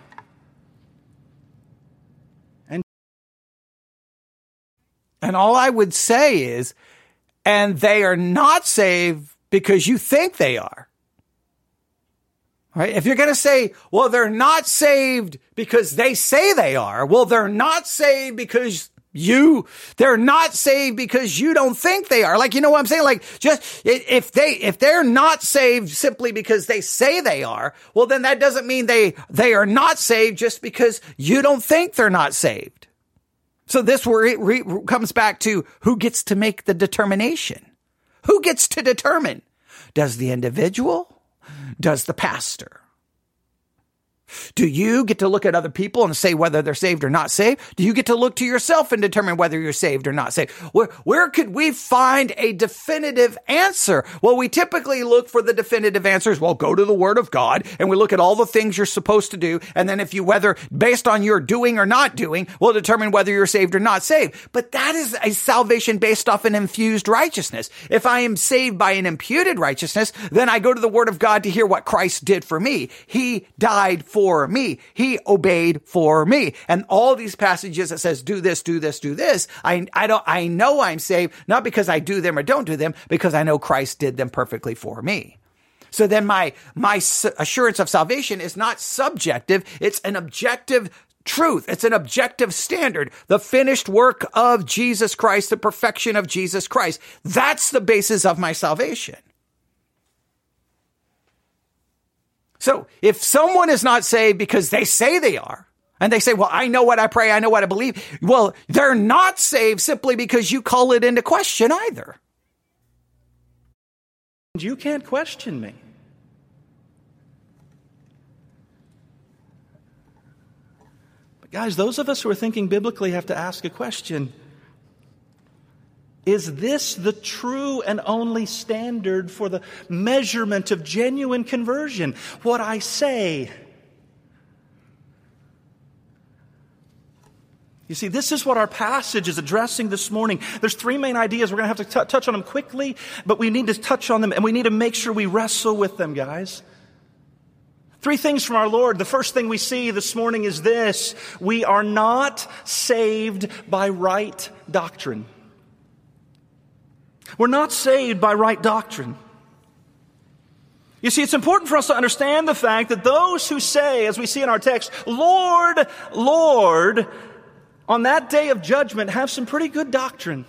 And all I would say is, and they are not saved because you think they are. Right? If you're going to say, well, they're not saved because they say they are. Well, they're not saved because they're not saved because you don't think they are. Like, you know what I'm saying? Like, just if they're not saved simply because they say they are, well, then that doesn't mean they are not saved just because you don't think they're not saved. So this where it comes back to who gets to make the determination. Who gets to determine? Does the individual? Does the pastor? Do you get to look at other people and say whether they're saved or not saved? Do you get to look to yourself and determine whether you're saved or not saved? Where could we find a definitive answer? Well, we typically look for the definitive answers. Well, go to the Word of God and we look at all the things you're supposed to do. And then whether based on your doing or not doing, we'll determine whether you're saved or not saved. But that is a salvation based off an infused righteousness. If I am saved by an imputed righteousness, then I go to the Word of God to hear what Christ did for me. He died for me. He obeyed for me. And all these passages that says, do this, do this, do this. I know I'm saved, not because I do them or don't do them, because I know Christ did them perfectly for me. So then my assurance of salvation is not subjective. It's an objective truth. It's an objective standard. The finished work of Jesus Christ, the perfection of Jesus Christ. That's the basis of my salvation. So if someone is not saved because they say they are, and they say, well, I know what I pray, I know what I believe. Well, they're not saved simply because you call it into question either. You can't question me. But guys, those of us who are thinking biblically have to ask a question. Is this the true and only standard for the measurement of genuine conversion? What I say. You see, this is what our passage is addressing this morning. There's three main ideas. We're going to have to touch on them quickly, but we need to touch on them and we need to make sure we wrestle with them, guys. Three things from our Lord. The first thing we see this morning is this: we are not saved by right doctrine. We're not saved by right doctrine. You see, it's important for us to understand the fact that those who say, as we see in our text, Lord, Lord, on that day of judgment have some pretty good doctrine.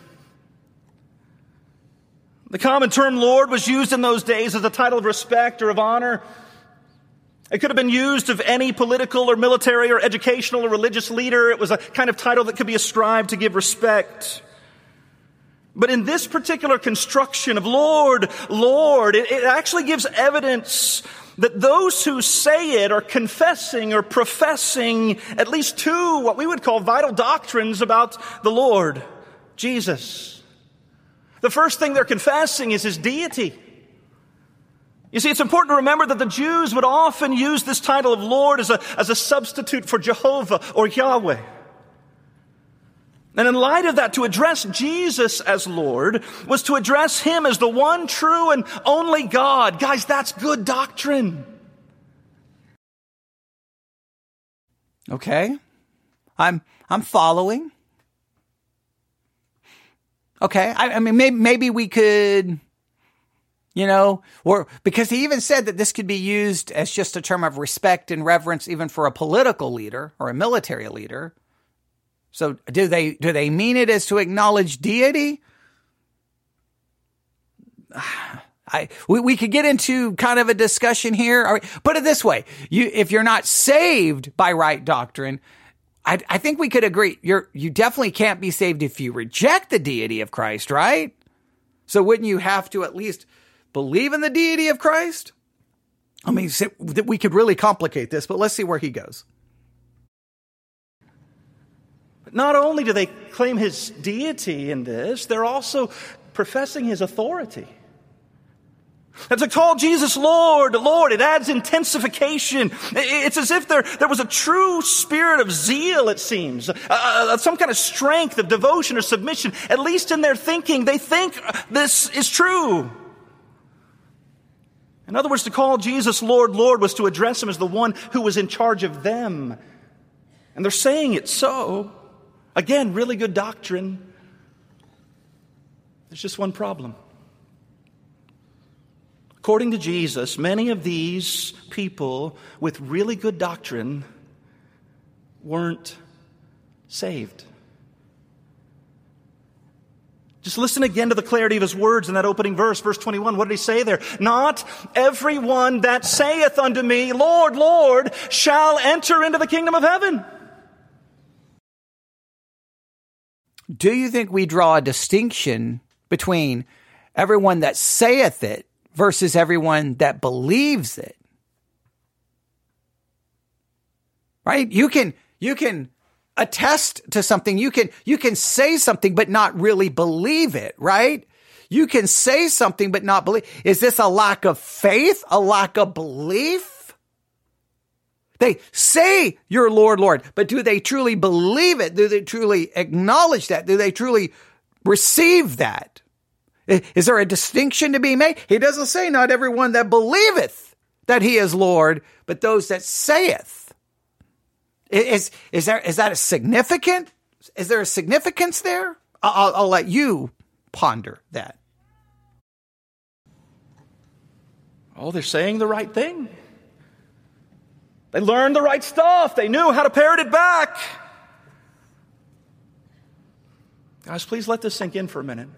The common term Lord was used in those days as a title of respect or of honor. It could have been used of any political or military or educational or religious leader. It was a kind of title that could be ascribed to give respect. But in this particular construction of Lord, Lord, it actually gives evidence that those who say it are confessing or professing at least two, what we would call vital doctrines about the Lord, Jesus. The first thing they're confessing is His deity. You see, it's important to remember that the Jews would often use this title of Lord as a substitute for Jehovah or Yahweh. And in light of that, to address Jesus as Lord was to address Him as the one true and only God. Guys, that's good doctrine. Okay. I'm following. Okay. I mean, maybe we could, or because he even said that this could be used as just a term of respect and reverence, even for a political leader or a military leader. So do they mean it as to acknowledge deity? We could get into kind of a discussion here. Put it this way. If you're not saved by right doctrine, I think we could agree. You definitely can't be saved if you reject the deity of Christ, right? So wouldn't you have to at least believe in the deity of Christ? I mean, we could really complicate this, but let's see where he goes. Not only do they claim his deity in this, they're also professing his authority. And to call Jesus Lord, Lord, it adds intensification. It's as if there was a true spirit of zeal, it seems. Some kind of strength of devotion or submission, at least in their thinking. They think this is true. In other words, to call Jesus Lord, Lord was to address him as the one who was in charge of them. And they're saying it so. Again, really good doctrine. There's just one problem. According to Jesus, many of these people with really good doctrine weren't saved. Just listen again to the clarity of his words in that opening verse, verse 21. What did he say there? Not everyone that saith unto me, Lord, Lord, shall enter into the kingdom of heaven. Do you think we draw a distinction between everyone that saith it versus everyone that believes it? Right? You can attest to something. You can say something but not really believe it, right? You can say something but not believe. Is this a lack of faith? A lack of belief? They say you're Lord, Lord, but do they truly believe it? Do they truly acknowledge that? Do they truly receive that? Is there a distinction to be made? He doesn't say not everyone that believeth that he is Lord, but those that saith. Is that a significant? Is there a significance there? I'll let you ponder that. Oh, they're saying the right thing. They learned the right stuff. They knew how to parrot it back. Guys, please let this sink in for a minute.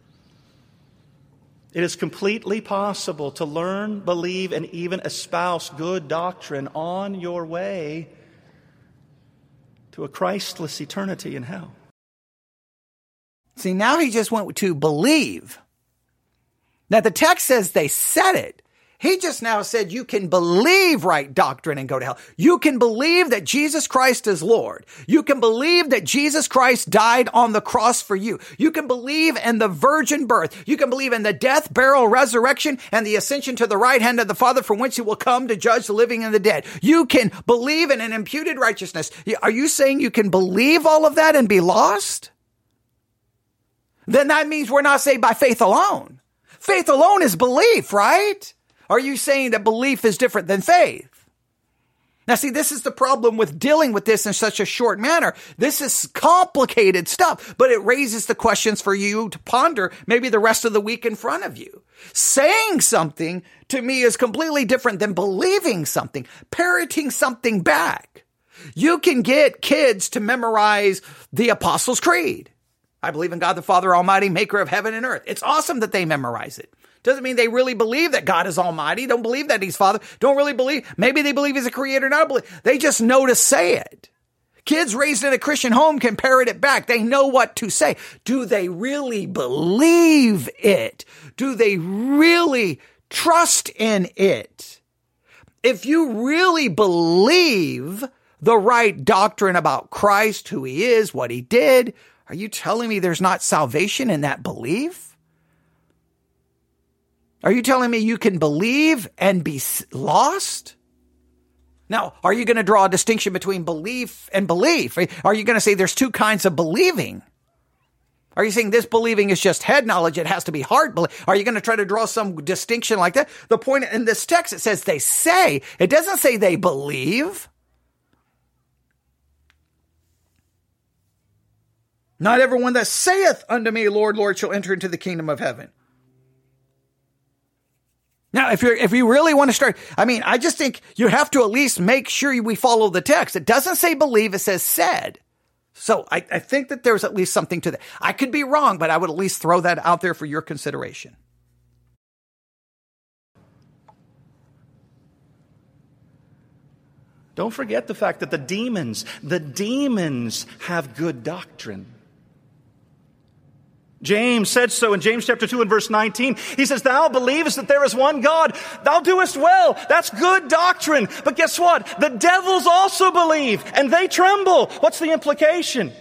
It is completely possible to learn, believe, and even espouse good doctrine on your way to a Christless eternity in hell. See, now he just went to believe. Now the text says they said it. He just now said you can believe right doctrine and go to hell. You can believe that Jesus Christ is Lord. You can believe that Jesus Christ died on the cross for you. You can believe in the virgin birth. You can believe in the death, burial, resurrection, and the ascension to the right hand of the Father, from whence he will come to judge the living and the dead. You can believe in an imputed righteousness. Are you saying you can believe all of that and be lost? Then that means we're not saved by faith alone. Faith alone is belief, right? Are you saying that belief is different than faith? Now, see, this is the problem with dealing with this in such a short manner. This is complicated stuff, but it raises the questions for you to ponder maybe the rest of the week in front of you. Saying something to me is completely different than believing something, parroting something back. You can get kids to memorize the Apostles' Creed. I believe in God the Father Almighty, maker of heaven and earth. It's awesome that they memorize it. Doesn't mean they really believe that God is almighty. Don't believe that he's Father. Don't really believe. Maybe they believe he's a creator. Not believe. They just know to say it. Kids raised in a Christian home can parrot it back. They know what to say. Do they really believe it? Do they really trust in it? If you really believe the right doctrine about Christ, who he is, what he did, are you telling me there's not salvation in that belief? Are you telling me you can believe and be lost? Now, are you going to draw a distinction between belief and belief? Are you going to say there's two kinds of believing? Are you saying this believing is just head knowledge? It has to be heart belief. Are you going to try to draw some distinction like that? The point in this text, it says they say. It doesn't say they believe. Not everyone that saith unto me, Lord, Lord, shall enter into the kingdom of heaven. Now, if you really want to start, I just think you have to at least make sure we follow the text. It doesn't say believe, it says said. So I think that there's at least something to that. I could be wrong, but I would at least throw that out there for your consideration. Don't forget the fact that the demons have good doctrine. James said so in James chapter 2 and verse 19. He says, thou believest that there is one God. Thou doest well. That's good doctrine. But guess what? The devils also believe and they tremble. What's the implication?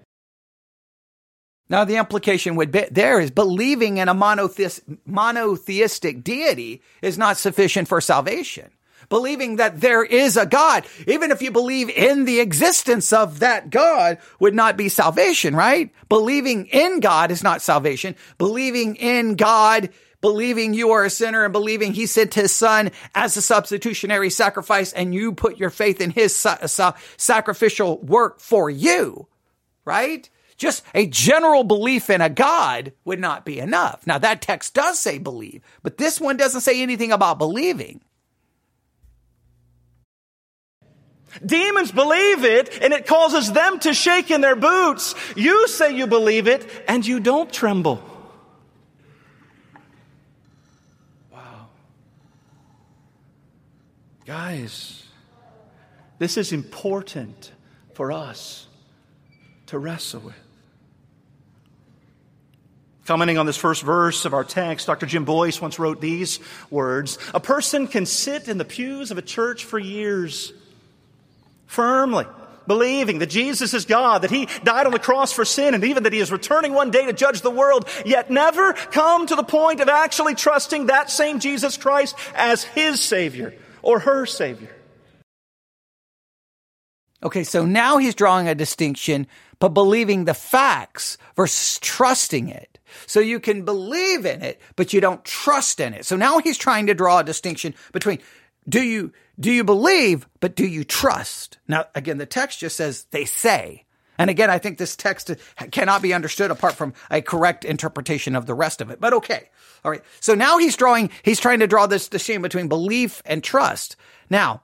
Now, the implication would be there is believing in a monotheistic deity is not sufficient for salvation. Believing that there is a God, even if you believe in the existence of that God, would not be salvation, right? Believing in God is not salvation. Believing in God, believing you are a sinner and believing he sent his son as a substitutionary sacrifice and you put your faith in his sacrificial work for you, right? Just a general belief in a God would not be enough. Now, that text does say believe, but this one doesn't say anything about believing. Demons believe it, and it causes them to shake in their boots. You say you believe it, and you don't tremble. Wow. Guys, this is important for us to wrestle with. Commenting on this first verse of our text, Dr. Jim Boyce once wrote these words: a person can sit in the pews of a church for years, firmly believing that Jesus is God, that he died on the cross for sin, and even that he is returning one day to judge the world, yet never come to the point of actually trusting that same Jesus Christ as his Savior or her Savior. Okay, so now he's drawing a distinction, but believing the facts versus trusting it. So you can believe in it, but you don't trust in it. So now he's trying to draw a distinction between do you believe, but do you trust? Now, again, the text just says they say. And again, I think this text cannot be understood apart from a correct interpretation of the rest of it. But okay. All right. So now he's trying to draw this distinction between belief and trust. Now,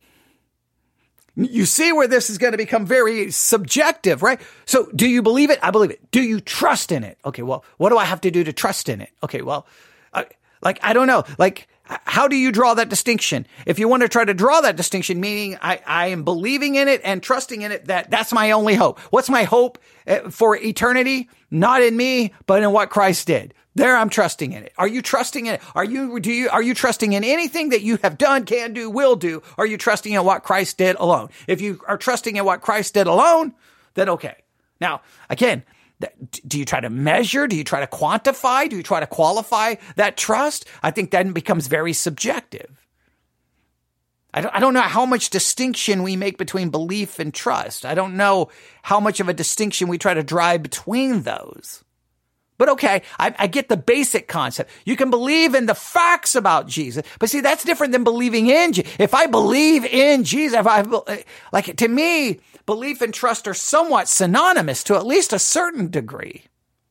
you see where this is going to become very subjective, right? So do you believe it? I believe it. Do you trust in it? Okay, well, what do I have to do to trust in it? Okay, well, I don't know. How do you draw that distinction? If you want to try to draw that distinction, meaning I am believing in it and trusting in it, that's my only hope. What's my hope for eternity? Not in me, but in what Christ did. There, I'm trusting in it. Are you trusting in it? Are you trusting in anything that you have done, can do, will do? Or are you trusting in what Christ did alone? If you are trusting in what Christ did alone, then okay. Now, again, do you try to measure? Do you try to quantify? Do you try to qualify that trust? I think that becomes very subjective. I don't know how much distinction we make between belief and trust. I don't know how much of a distinction we try to drive between those. But okay, I get the basic concept. You can believe in the facts about Jesus, but see, that's different than believing in Jesus. If I believe in Jesus, to me, belief and trust are somewhat synonymous to at least a certain degree.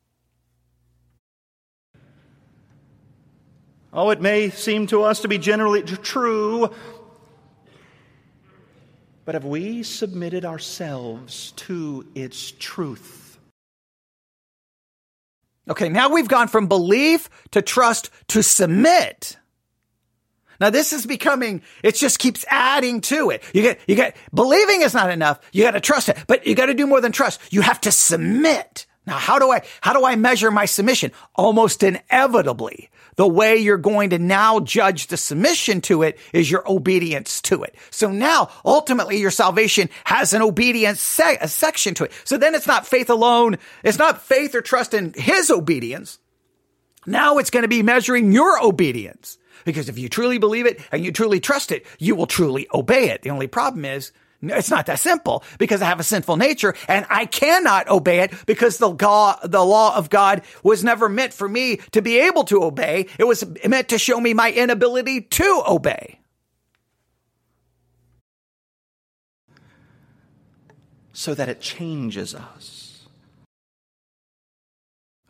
Oh, it may seem to us to be generally true, but have we submitted ourselves to its truth? Okay, now we've gone from belief to trust to submit. Now this is becoming, it just keeps adding to it. You get, believing is not enough. You got to trust it, but you got to do more than trust. You have to submit. Now, how do I measure my submission? Almost inevitably, the way you're going to now judge the submission to it is your obedience to it. So now, ultimately, your salvation has an obedience section to it. So then it's not faith alone. It's not faith or trust in his obedience. Now it's going to be measuring your obedience. Because if you truly believe it and you truly trust it, you will truly obey it. The only problem is, it's not that simple because I have a sinful nature and I cannot obey it because the law of God was never meant for me to be able to obey. It was meant to show me my inability to obey. So that it changes us.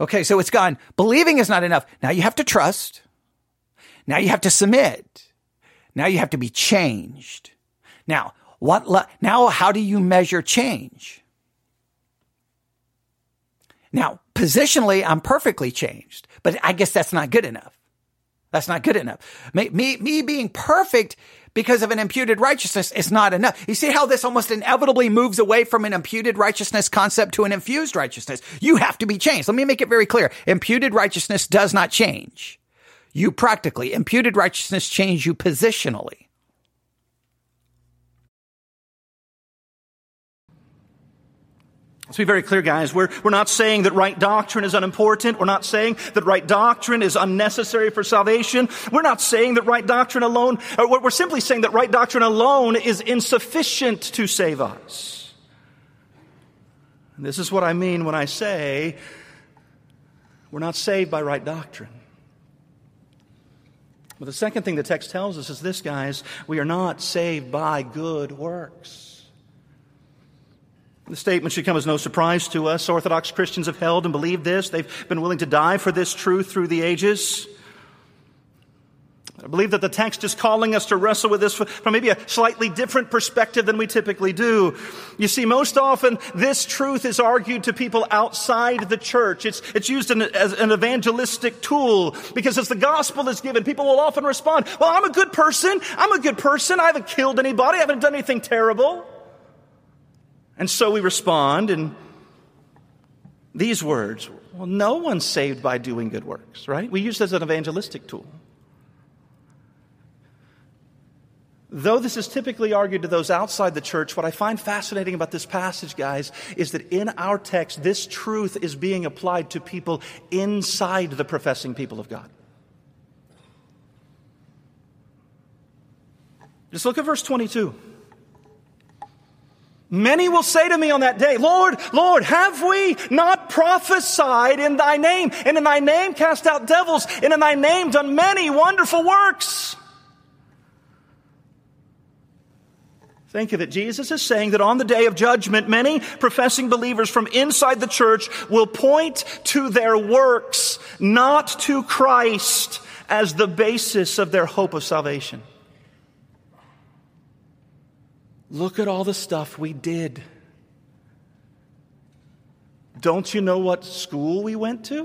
Okay, so it's gone. Believing is not enough. Now you have to trust. Now you have to submit. Now you have to be changed. Now, now how do you measure change? Now, positionally, I'm perfectly changed, but I guess that's not good enough. That's not good enough. Me being perfect because of an imputed righteousness is not enough. You see how this almost inevitably moves away from an imputed righteousness concept to an infused righteousness. You have to be changed. Let me make it very clear. Imputed righteousness does not change you practically. Imputed righteousness changes you positionally. Let's be very clear, guys. We're not saying that right doctrine is unimportant. We're not saying that right doctrine is unnecessary for salvation. We're not saying that right doctrine alone, we're simply saying that right doctrine alone is insufficient to save us. And this is what I mean when I say we're not saved by right doctrine. But the second thing the text tells us is this, guys. We are not saved by good works. The statement should come as no surprise to us. Orthodox Christians have held and believed this. They've been willing to die for this truth through the ages. I believe that the text is calling us to wrestle with this from maybe a slightly different perspective than we typically do. You see, most often this truth is argued to people outside the church. It's used as an evangelistic tool because as the gospel is given, people will often respond, well, I'm a good person. I'm a good person. I haven't killed anybody. I haven't done anything terrible. And so we respond in these words, well, no one's saved by doing good works, right? We use it as an evangelistic tool. Though this is typically argued to those outside the church, what I find fascinating about this passage, guys, is that in our text, this truth is being applied to people inside the professing people of God. Just look at verse 22. Many will say to me on that day, Lord, Lord, have we not prophesied in thy name, and in thy name cast out devils, and in thy name done many wonderful works? Think of it. Jesus is saying that on the day of judgment, many professing believers from inside the church will point to their works, not to Christ, as the basis of their hope of salvation. Look at all the stuff we did. Don't you know what school we went to?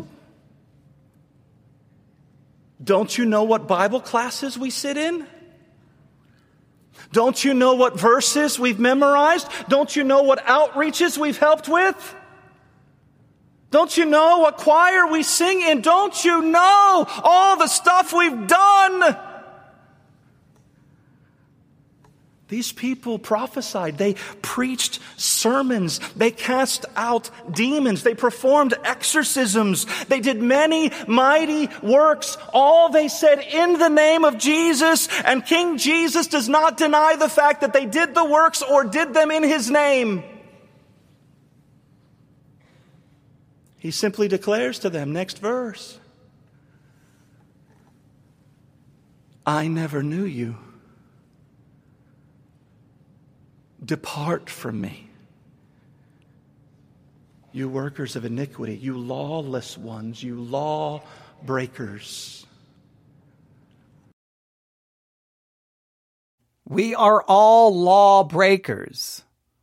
Don't you know what Bible classes we sit in? Don't you know what verses we've memorized? Don't you know what outreaches we've helped with? Don't you know what choir we sing in? Don't you know all the stuff we've done? These people prophesied. They preached sermons. They cast out demons. They performed exorcisms. They did many mighty works. All they said in the name of Jesus. And King Jesus does not deny the fact that they did the works or did them in His name. He simply declares to them, next verse, I never knew you. Depart from me, you workers of iniquity, you lawless ones, you law breakers. We are all law breakers.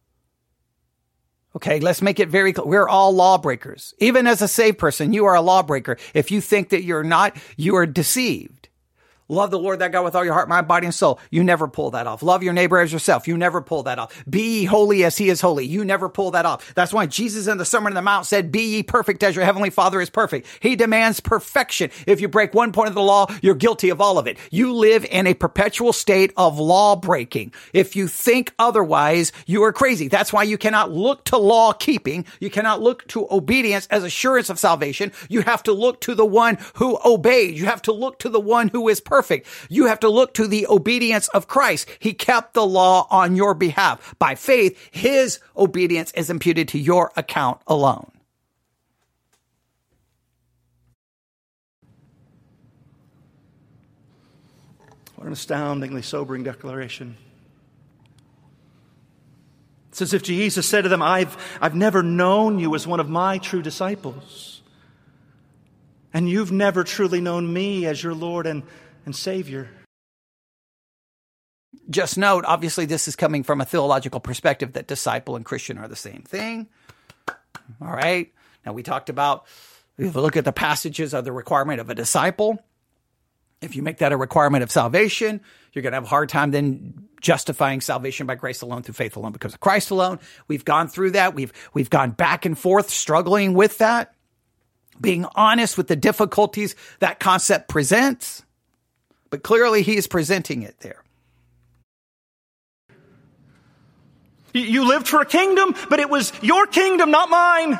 Okay, let's make it very clear. We're all lawbreakers. Even as a saved person, you are a lawbreaker. If you think that you're not, you are deceived. Love the Lord thy God with all your heart, mind, body, and soul. You never pull that off. Love your neighbor as yourself. You never pull that off. Be ye holy as He is holy. You never pull that off. That's why Jesus in the Sermon on the Mount said, be ye perfect as your heavenly Father is perfect. He demands perfection. If you break one point of the law, you're guilty of all of it. You live in a perpetual state of law breaking. If you think otherwise, you are crazy. That's why you cannot look to law keeping. You cannot look to obedience as assurance of salvation. You have to look to the one who obeyed. You have to look to the one who is perfect. You have to look to the obedience of Christ. He kept the law on your behalf. By faith, His obedience is imputed to your account alone. What an astoundingly sobering declaration. It's as if Jesus said to them, I've never known you as one of my true disciples. And you've never truly known me as your Lord and Savior. Just note, obviously, this is coming from a theological perspective that disciple and Christian are the same thing. All right. Now, we talked about, if you look at the passages of the requirement of a disciple, if you make that a requirement of salvation, you're going to have a hard time then justifying salvation by grace alone, through faith alone, because of Christ alone. We've gone through that. We've gone back and forth struggling with that, being honest with the difficulties that concept presents. But clearly, he is presenting it there. You lived for a kingdom, but it was your kingdom, not mine.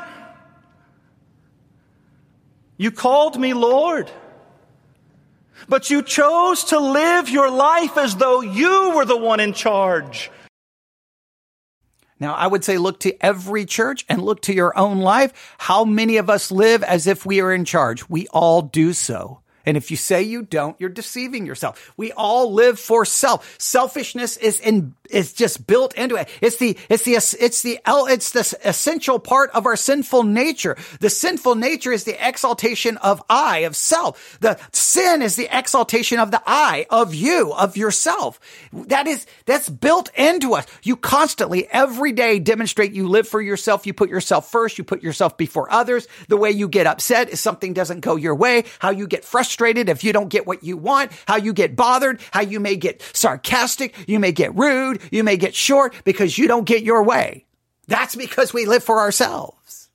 You called me Lord, but you chose to live your life as though you were the one in charge. Now, I would say look to every church and look to your own life. How many of us live as if we are in charge? We all do so. And if you say you don't, you're deceiving yourself. We all live for self. Selfishness is just built into it. It's the essential part of our sinful nature. The sinful nature is the exaltation of I, of self. The sin is the exaltation of the I, of you, of yourself. That's built into us. You constantly, every day, demonstrate you live for yourself. You put yourself first. You put yourself before others. The way you get upset if something doesn't go your way, how you get frustrated if you don't get what you want, how you get bothered, how you may get sarcastic, you may get rude, you may get short because you don't get your way. That's because we live for ourselves.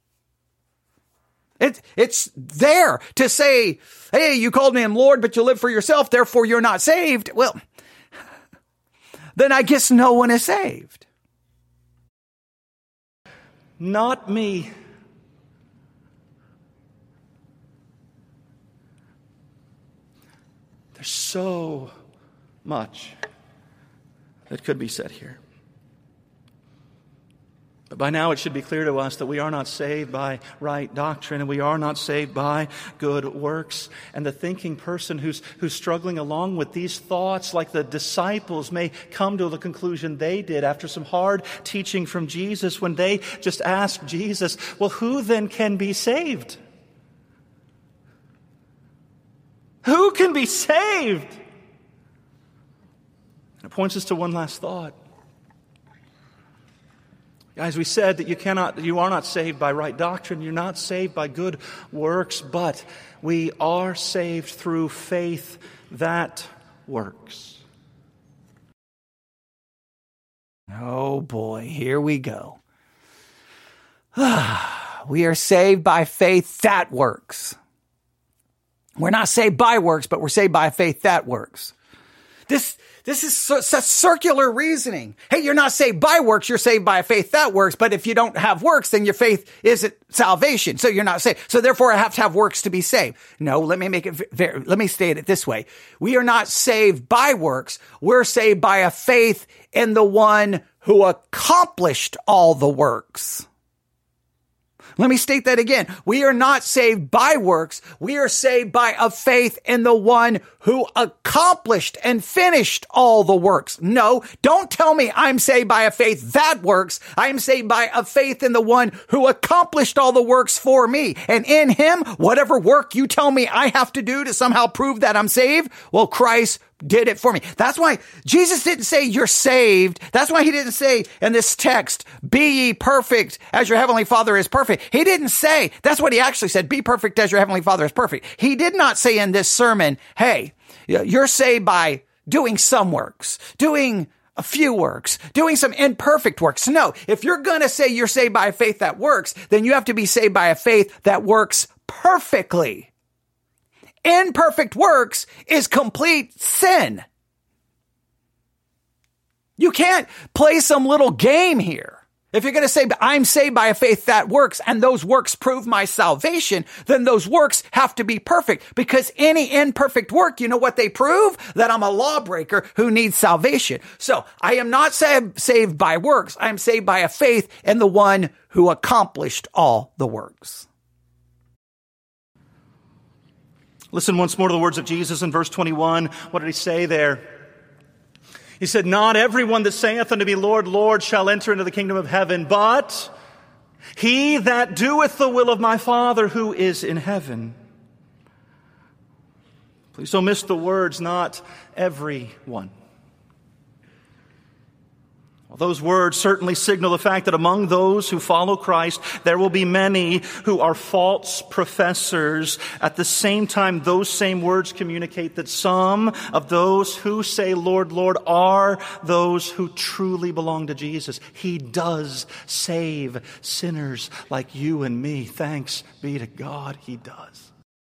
It's there to say, hey, you called me Lord, but you live for yourself, therefore you're not saved. Well, then I guess no one is saved. Not me. There's so much that could be said here. But by now it should be clear to us that we are not saved by right doctrine, and we are not saved by good works. And the thinking person who's struggling along with these thoughts, like the disciples, may come to the conclusion they did after some hard teaching from Jesus when they just asked Jesus, well, who then can be saved? Who can be saved? And it points us to one last thought. Guys, we said that you are not saved by right doctrine. You're not saved by good works, but we are saved through faith that works. Oh boy, here we go. We are saved by faith that works. We're not saved by works, but we're saved by faith that works. This is such circular reasoning. Hey, you're not saved by works, you're saved by a faith that works. But if you don't have works, then your faith isn't salvation. So you're not saved. So therefore I have to have works to be saved. No, let me state it this way. We are not saved by works. We're saved by a faith in the one who accomplished all the works. Let me state that again. We are not saved by works. We are saved by a faith in the one who accomplished and finished all the works. No, don't tell me I'm saved by a faith that works. I am saved by a faith in the one who accomplished all the works for me. And in him, whatever work you tell me I have to do to somehow prove that I'm saved, well, Christ did it for me. That's why Jesus didn't say you're saved. That's why he didn't say in this text, be ye perfect as your heavenly Father is perfect. He didn't say, that's what he actually said, be perfect as your heavenly Father is perfect. He did not say in this sermon, hey, you're saved by doing some works, doing a few works, doing some imperfect works. No, if you're going to say you're saved by a faith that works, then you have to be saved by a faith that works perfectly. Imperfect works is complete sin. You can't play some little game here. If you're going to say, I'm saved by a faith that works, and those works prove my salvation, then those works have to be perfect, because any imperfect work, you know what they prove? That I'm a lawbreaker who needs salvation. So I am not saved by works. I am saved by a faith in the one who accomplished all the works. Listen once more to the words of Jesus in verse 21. What did he say there? He said, not everyone that saith unto me, Lord, Lord, shall enter into the kingdom of heaven, but he that doeth the will of my Father who is in heaven. Please don't miss the words, not everyone. Well, those words certainly signal the fact that among those who follow Christ, there will be many who are false professors. At the same time, those same words communicate that some of those who say, Lord, Lord, are those who truly belong to Jesus. He does save sinners like you and me. Thanks be to God, He does.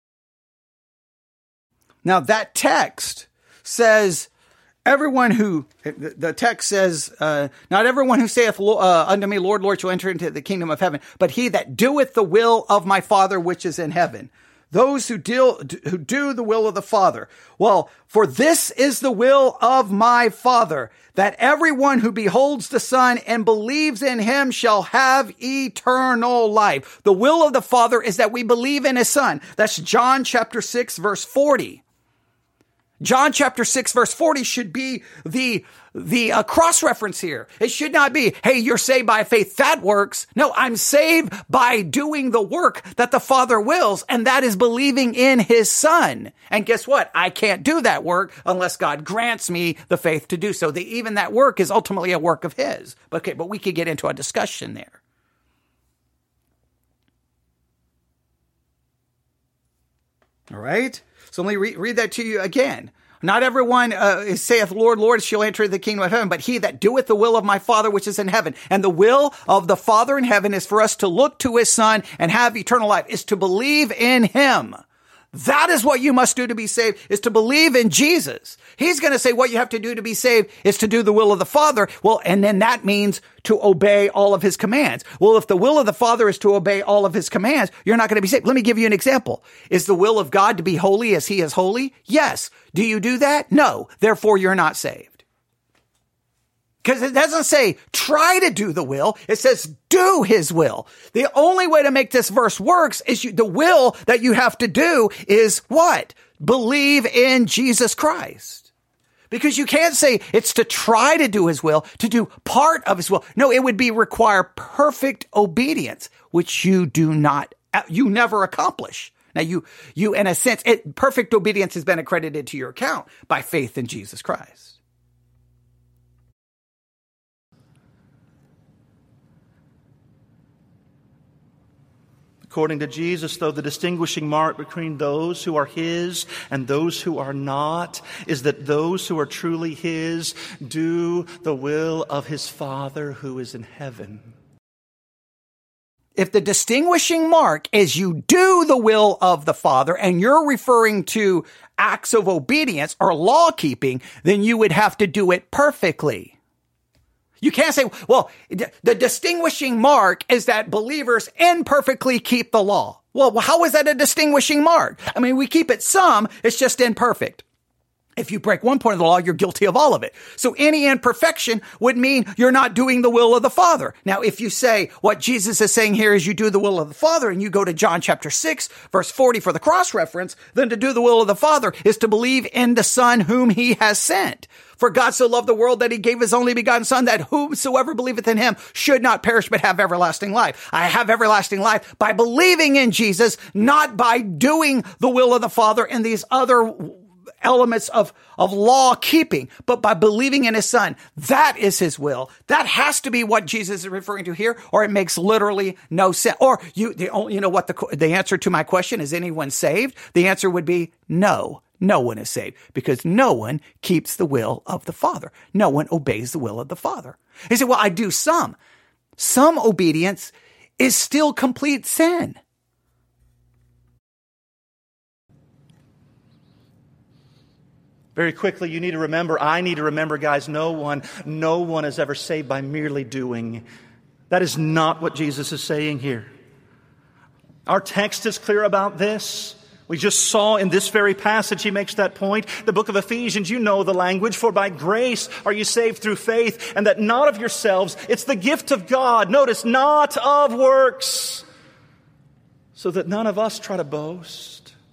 Now that text says, the text says, not everyone who saith unto me, Lord, Lord, shall enter into the kingdom of heaven, but he that doeth the will of my Father which is in heaven. Those who do the will of the Father. Well, for this is the will of my Father, that everyone who beholds the Son and believes in him shall have eternal life. The will of the Father is that we believe in his Son. That's John chapter 6, verse 40. John chapter 6 verse 40 should be the cross-reference here. It should not be, hey, you're saved by faith, that works. No, I'm saved by doing the work that the Father wills, and that is believing in his Son. And guess what? I can't do that work unless God grants me the faith to do so. Even that work is ultimately a work of his. Okay, but we could get into a discussion there. All right? So let me read that to you again. Not everyone saith, Lord, Lord, shall enter the kingdom of heaven, but he that doeth the will of my Father which is in heaven. And the will of the Father in heaven is for us to look to his Son and have eternal life, is to believe in him. That is what you must do to be saved, is to believe in Jesus. He's going to say what you have to do to be saved is to do the will of the Father. Well, and then that means to obey all of his commands. Well, if the will of the Father is to obey all of his commands, you're not going to be saved. Let me give you an example. Is the will of God to be holy as he is holy? Yes. Do you do that? No. Therefore, you're not saved. Because it doesn't say try to do the will. It says do his will. The only way to make this verse works is the will that you have to do is what? Believe in Jesus Christ. Because you can't say it's to try to do his will, to do part of his will. No, it would require perfect obedience, which you never accomplish. Now you in a sense, perfect obedience has been accredited to your account by faith in Jesus Christ. According to Jesus, though, the distinguishing mark between those who are his and those who are not is that those who are truly his do the will of his Father who is in heaven. If the distinguishing mark is you do the will of the Father and you're referring to acts of obedience or law keeping, then you would have to do it perfectly. You can't say, well, the distinguishing mark is that believers imperfectly keep the law. Well, how is that a distinguishing mark? I mean, we keep it some, it's just imperfect. If you break one point of the law, you're guilty of all of it. So any imperfection would mean you're not doing the will of the Father. Now, if you say what Jesus is saying here is you do the will of the Father, and you go to John chapter 6, verse 40 for the cross-reference, then to do the will of the Father is to believe in the Son whom he has sent. For God so loved the world that he gave his only begotten Son, that whosoever believeth in him should not perish but have everlasting life. I have everlasting life by believing in Jesus, not by doing the will of the Father and these other elements of law keeping, but by believing in his Son. That is his will. That has to be what Jesus is referring to here, or it makes literally no sense. Or you know what the answer to my question, is anyone saved? The answer would be no. No one is saved, because no one keeps the will of the Father. No one obeys the will of the Father. He said, well, I do some. Some obedience is still complete sin. Very quickly, I need to remember, guys, no one is ever saved by merely doing. That is not what Jesus is saying here. Our text is clear about this. We just saw in this very passage, he makes that point. The book of Ephesians, you know the language. For by grace are you saved through faith, and that not of yourselves. It's the gift of God. Notice, not of works, so that none of us try to boast.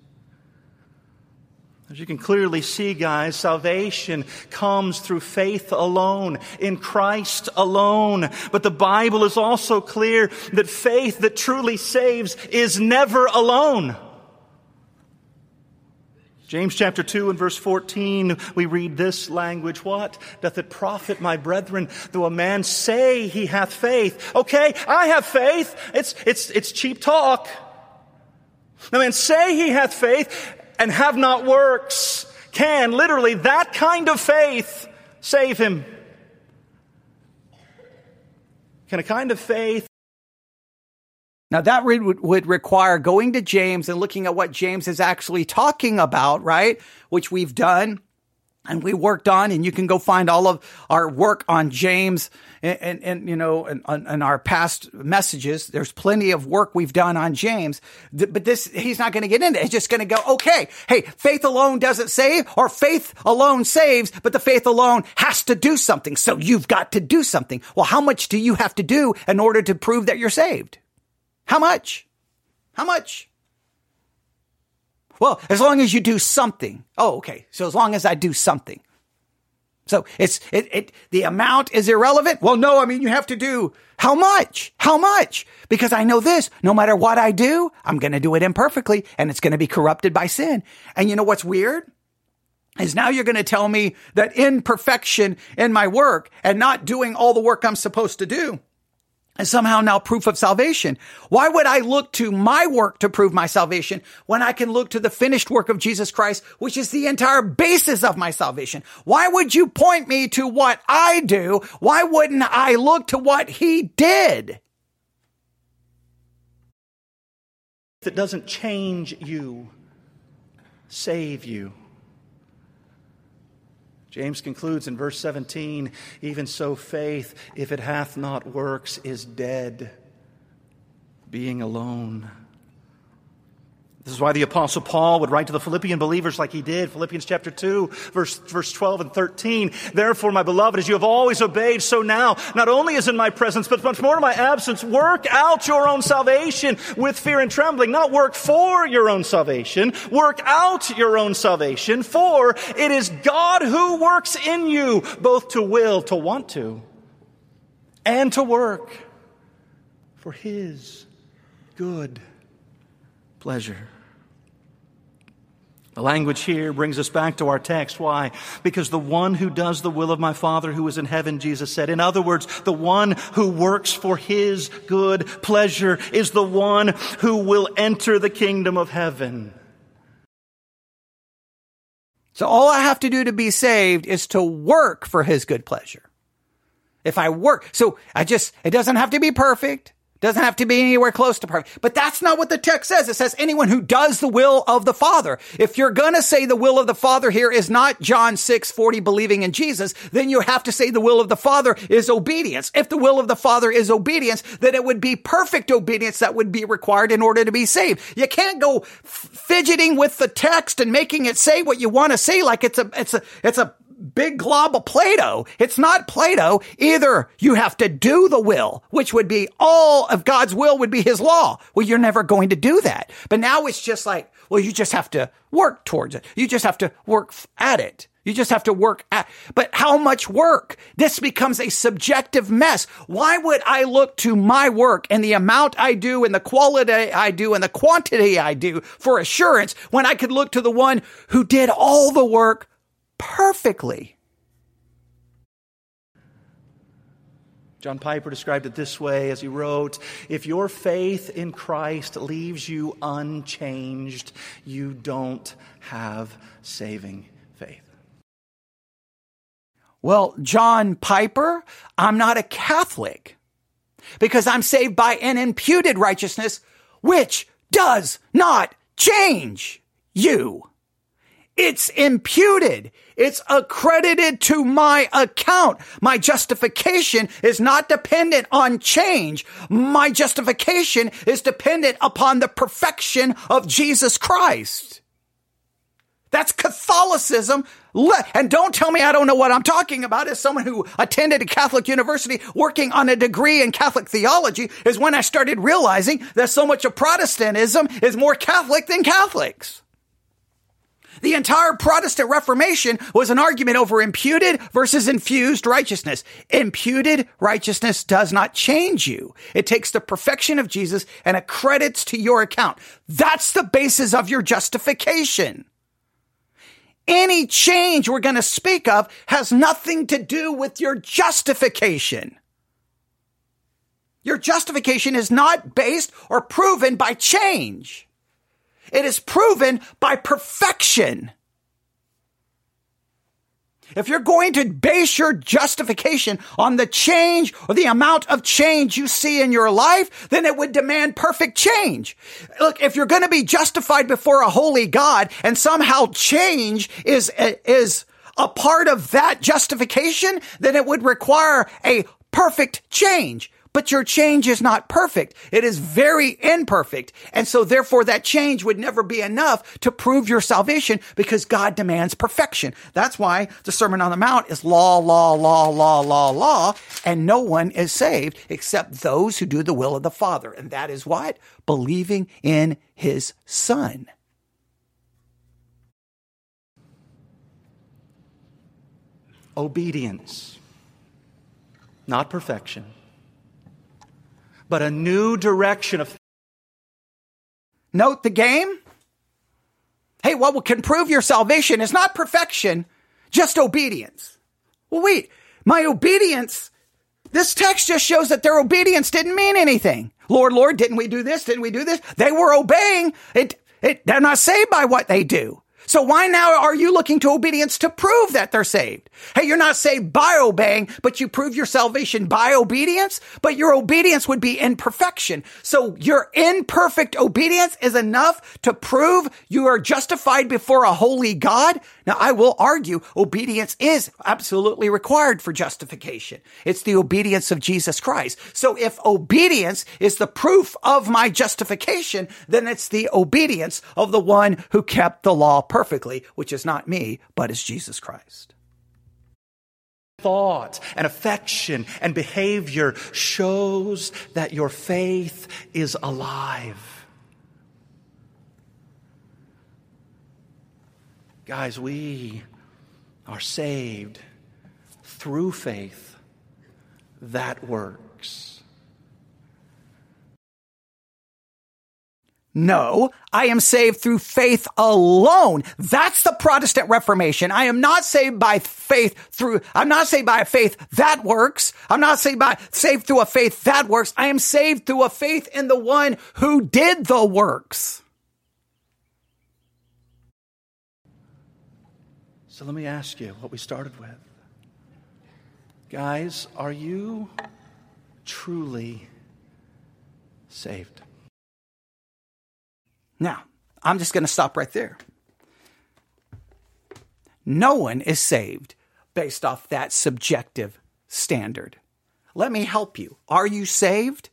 As you can clearly see, guys, salvation comes through faith alone, in Christ alone. But the Bible is also clear that faith that truly saves is never alone. James chapter 2 and verse 14, we read this language, what? Doth it profit, my brethren, though a man say he hath faith? Okay, I have faith. It's cheap talk. A man say he hath faith and have not works. Can literally that kind of faith save him? Can a kind of faith? Now that would require going to James and looking at what James is actually talking about, right? Which we've done and we worked on, and you can go find all of our work on James and our past messages. There's plenty of work we've done on James, but this, he's not going to get into it. He's just going to go, okay, hey, faith alone doesn't save, or faith alone saves, but the faith alone has to do something. So you've got to do something. Well, how much do you have to do in order to prove that you're saved? How much? How much? Well, as long as you do something. Oh, okay. So as long as I do something. So the amount is irrelevant? Well, no, I mean, you have to do how much? How much? Because I know this, no matter what I do, I'm going to do it imperfectly, and it's going to be corrupted by sin. And you know what's weird? Is now you're going to tell me that imperfection in my work and not doing all the work I'm supposed to do is somehow now proof of salvation. Why would I look to my work to prove my salvation when I can look to the finished work of Jesus Christ, which is the entire basis of my salvation? Why would you point me to what I do? Why wouldn't I look to what he did? If it doesn't change you, save you. James concludes in verse 17, even so faith, if it hath not works, is dead, being alone. This is why the Apostle Paul would write to the Philippian believers like he did, Philippians chapter 2, verse 12 and 13. Therefore, my beloved, as you have always obeyed, so now, not only as in my presence, but much more in my absence, work out your own salvation with fear and trembling. Not work for your own salvation, work out your own salvation, for it is God who works in you, both to will, to want to, and to work for his good pleasure. The language here brings us back to our text. Why? Because the one who does the will of my Father who is in heaven, Jesus said. In other words, the one who works for his good pleasure is the one who will enter the kingdom of heaven. So all I have to do to be saved is to work for his good pleasure. If I work, so it doesn't have to be perfect. Doesn't have to be anywhere close to perfect. But that's not what the text says. It says anyone who does the will of the Father. If you're going to say the will of the Father here is not John 6:40 believing in Jesus, then you have to say the will of the Father is obedience. If the will of the Father is obedience, then it would be perfect obedience that would be required in order to be saved. You can't go fidgeting with the text and making it say what you want to say like it's a big glob of Play-Doh. It's not Play-Doh. Either you have to do the will, which would be all of God's will would be his law. Well, you're never going to do that. But now it's just like, well, you just have to work towards it. You just have to work at it. You just have to work at, but how much work? This becomes a subjective mess. Why would I look to my work and the amount I do and the quality I do and the quantity I do for assurance when I could look to the one who did all the work perfectly? John Piper described it this way as he wrote, if your faith in Christ leaves you unchanged, you don't have saving faith. Well, John Piper, I'm not a Catholic because I'm saved by an imputed righteousness, which does not change you. It's imputed. It's accredited to my account. My justification is not dependent on change. My justification is dependent upon the perfection of Jesus Christ. That's Catholicism. And don't tell me I don't know what I'm talking about. As someone who attended a Catholic university working on a degree in Catholic theology is when I started realizing that so much of Protestantism is more Catholic than Catholics. The entire Protestant Reformation was an argument over imputed versus infused righteousness. Imputed righteousness does not change you. It takes the perfection of Jesus and accredits to your account. That's the basis of your justification. any change we're going to speak of has nothing to do with your justification. Your justification is not based or proven by change. It is proven by perfection. If you're going to base your justification on the change or the amount of change you see in your life, then it would demand perfect change. Look, if you're going to be justified before a holy God and somehow change is a part of that justification, then it would require a perfect change. But your change is not perfect. It is very imperfect. And so therefore that change would never be enough to prove your salvation because God demands perfection. That's why the Sermon on the Mount is law, law, law, law, law, law, and no one is saved except those who do the will of the Father. And that is what? Believing in his Son. Obedience, not perfection, but a new direction of. Note the game. Hey, what can prove your salvation is not perfection, just obedience. Well, wait, my obedience, this text just shows that their obedience didn't mean anything. Lord, Lord, didn't we do this? Didn't we do this? They were obeying. They're not saved by what they do. So why now are you looking to obedience to prove that they're saved? Hey, you're not saved by obeying, but you prove your salvation by obedience, but your obedience would be imperfection. So your imperfect obedience is enough to prove you are justified before a holy God. Now, I will argue obedience is absolutely required for justification. It's the obedience of Jesus Christ. So if obedience is the proof of my justification, then it's the obedience of the one who kept the law perfectly, which is not me, but is Jesus Christ. Thought and affection and behavior shows that your faith is alive. Guys, we are saved through faith that works. No, I am saved through faith alone. That's the Protestant Reformation. I am not saved by faith I'm not saved by a faith that works. I'm not saved through a faith that works. I am saved through a faith in the one who did the works. So let me ask you what we started with. Guys, are you truly saved? Now, I'm just going to stop right there. No one is saved based off that subjective standard. Let me help you. Are you saved?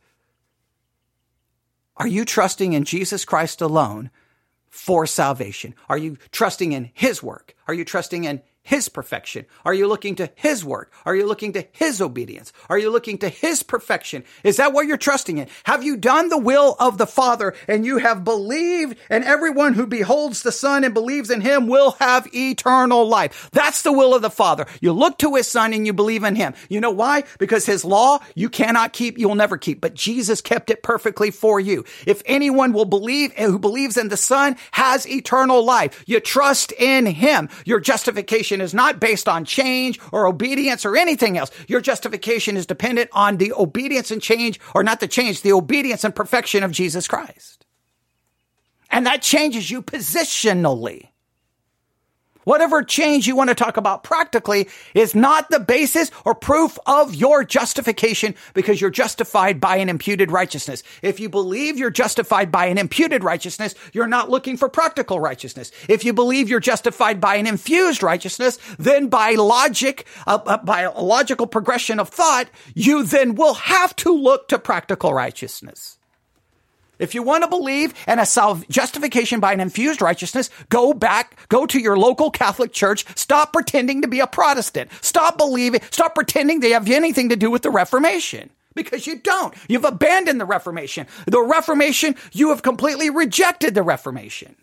Are you trusting in Jesus Christ alone for salvation? Are you trusting in his work? Are you trusting in his perfection? Are you looking to his work? Are you looking to his obedience? Are you looking to his perfection? Is that what you're trusting in? Have you done the will of the Father and you have believed, and everyone who beholds the Son and believes in him will have eternal life? That's the will of the Father. You look to his Son and you believe in him. You know why? Because his law you cannot keep, you will never keep, but Jesus kept it perfectly for you. If anyone will believe, who believes in the Son has eternal life. You trust in him. Your justification is not based on change or obedience or anything else. Your justification is dependent on the obedience and change, or not the change, the obedience and perfection of Jesus Christ. And that changes you positionally. Whatever change you want to talk about practically is not the basis or proof of your justification, because you're justified by an imputed righteousness. If you believe you're justified by an imputed righteousness, you're not looking for practical righteousness. If you believe you're justified by an infused righteousness, then by logic, by a logical progression of thought, you then will have to look to practical righteousness. If you want to believe in a justification by an infused righteousness, go to your local Catholic church. Stop pretending to be a Protestant. Stop pretending they have anything to do with the Reformation. Because you don't. You've abandoned the Reformation. The Reformation, you have completely rejected the Reformation.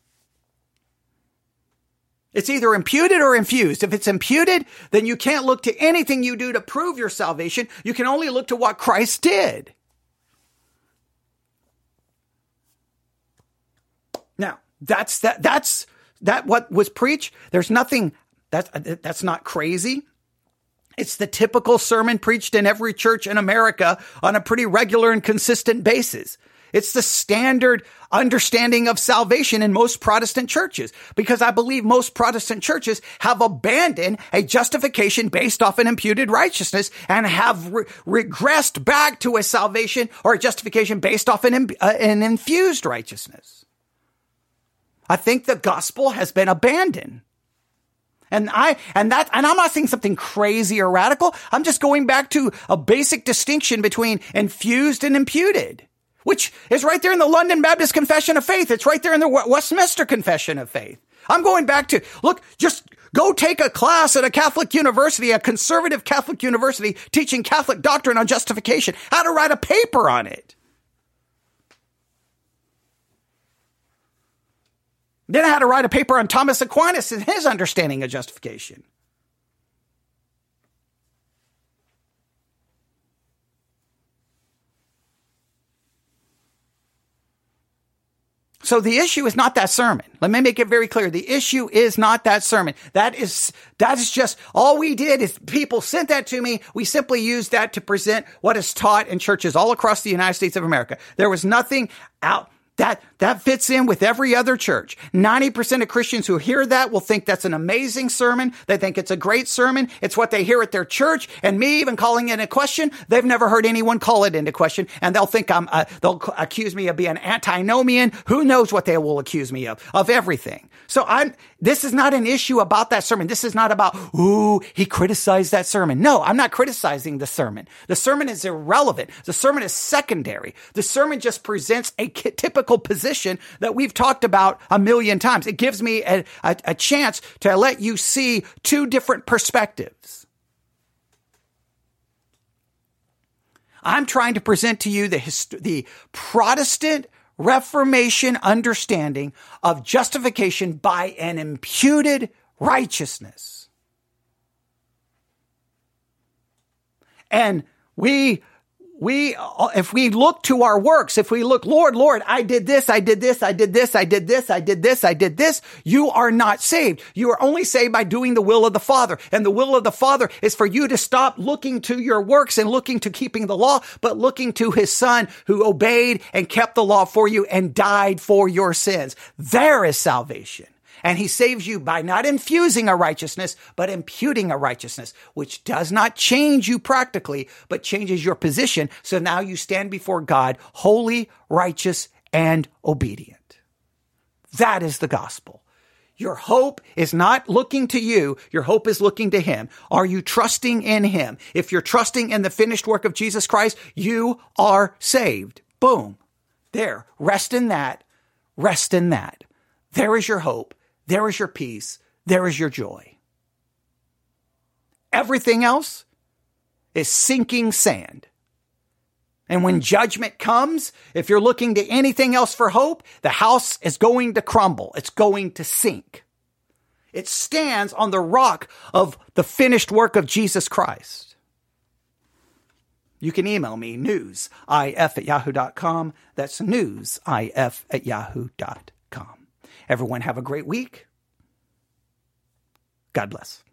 It's either imputed or infused. If it's imputed, then you can't look to anything you do to prove your salvation. You can only look to what Christ did. Now, that's that what was preached? There's nothing, that's not crazy. It's the typical sermon preached in every church in America on a pretty regular and consistent basis. It's the standard understanding of salvation in most Protestant churches, because I believe most Protestant churches have abandoned a justification based off an imputed righteousness and have regressed back to a salvation or a justification based off an infused righteousness. I think the gospel has been abandoned. And I'm not saying something crazy or radical. I'm just going back to a basic distinction between infused and imputed, which is right there in the London Baptist Confession of Faith. It's right there in the Westminster Confession of Faith. I'm going back to, look, just go take a class at a Catholic university, a conservative Catholic university teaching Catholic doctrine on justification, how to write a paper on it. Then I had to write a paper on Thomas Aquinas and his understanding of justification. So the issue is not that sermon. Let me make it very clear. The issue is not that sermon. That is just, all we did is people sent that to me. We simply used that to present what is taught in churches all across the United States of America. There was nothing out. That fits in with every other church. 90% of Christians who hear that will think that's an amazing sermon. They think it's a great sermon. It's what they hear at their church. And me even calling it into question, they've never heard anyone call it into question. And they'll think they'll accuse me of being antinomian. Who knows what they will accuse me of everything. So this is not an issue about that sermon. This is not about, he criticized that sermon. No, I'm not criticizing the sermon. The sermon is irrelevant. The sermon is secondary. The sermon just presents a typical position that we've talked about a million times. It gives me a chance to let you see two different perspectives. I'm trying to present to you the Protestant Reformation understanding of justification by an imputed righteousness. And if we look to our works, if we look, Lord, I did this, I did this, I did this, I did this, I did this, I did this, you are not saved. You are only saved by doing the will of the Father. And the will of the Father is for you to stop looking to your works and looking to keeping the law, but looking to his Son who obeyed and kept the law for you and died for your sins. There is salvation. And he saves you by not infusing a righteousness, but imputing a righteousness, which does not change you practically, but changes your position. So now you stand before God, holy, righteous, and obedient. That is the gospel. Your hope is not looking to you. Your hope is looking to him. Are you trusting in him? If you're trusting in the finished work of Jesus Christ, you are saved. Boom. There. Rest in that. Rest in that. There is your hope. There is your peace. There is your joy. Everything else is sinking sand. And when judgment comes, if you're looking to anything else for hope, the house is going to crumble. It's going to sink. It stands on the rock of the finished work of Jesus Christ. You can email me, newsif@yahoo.com. That's newsif@yahoo.com. Everyone have a great week. God bless.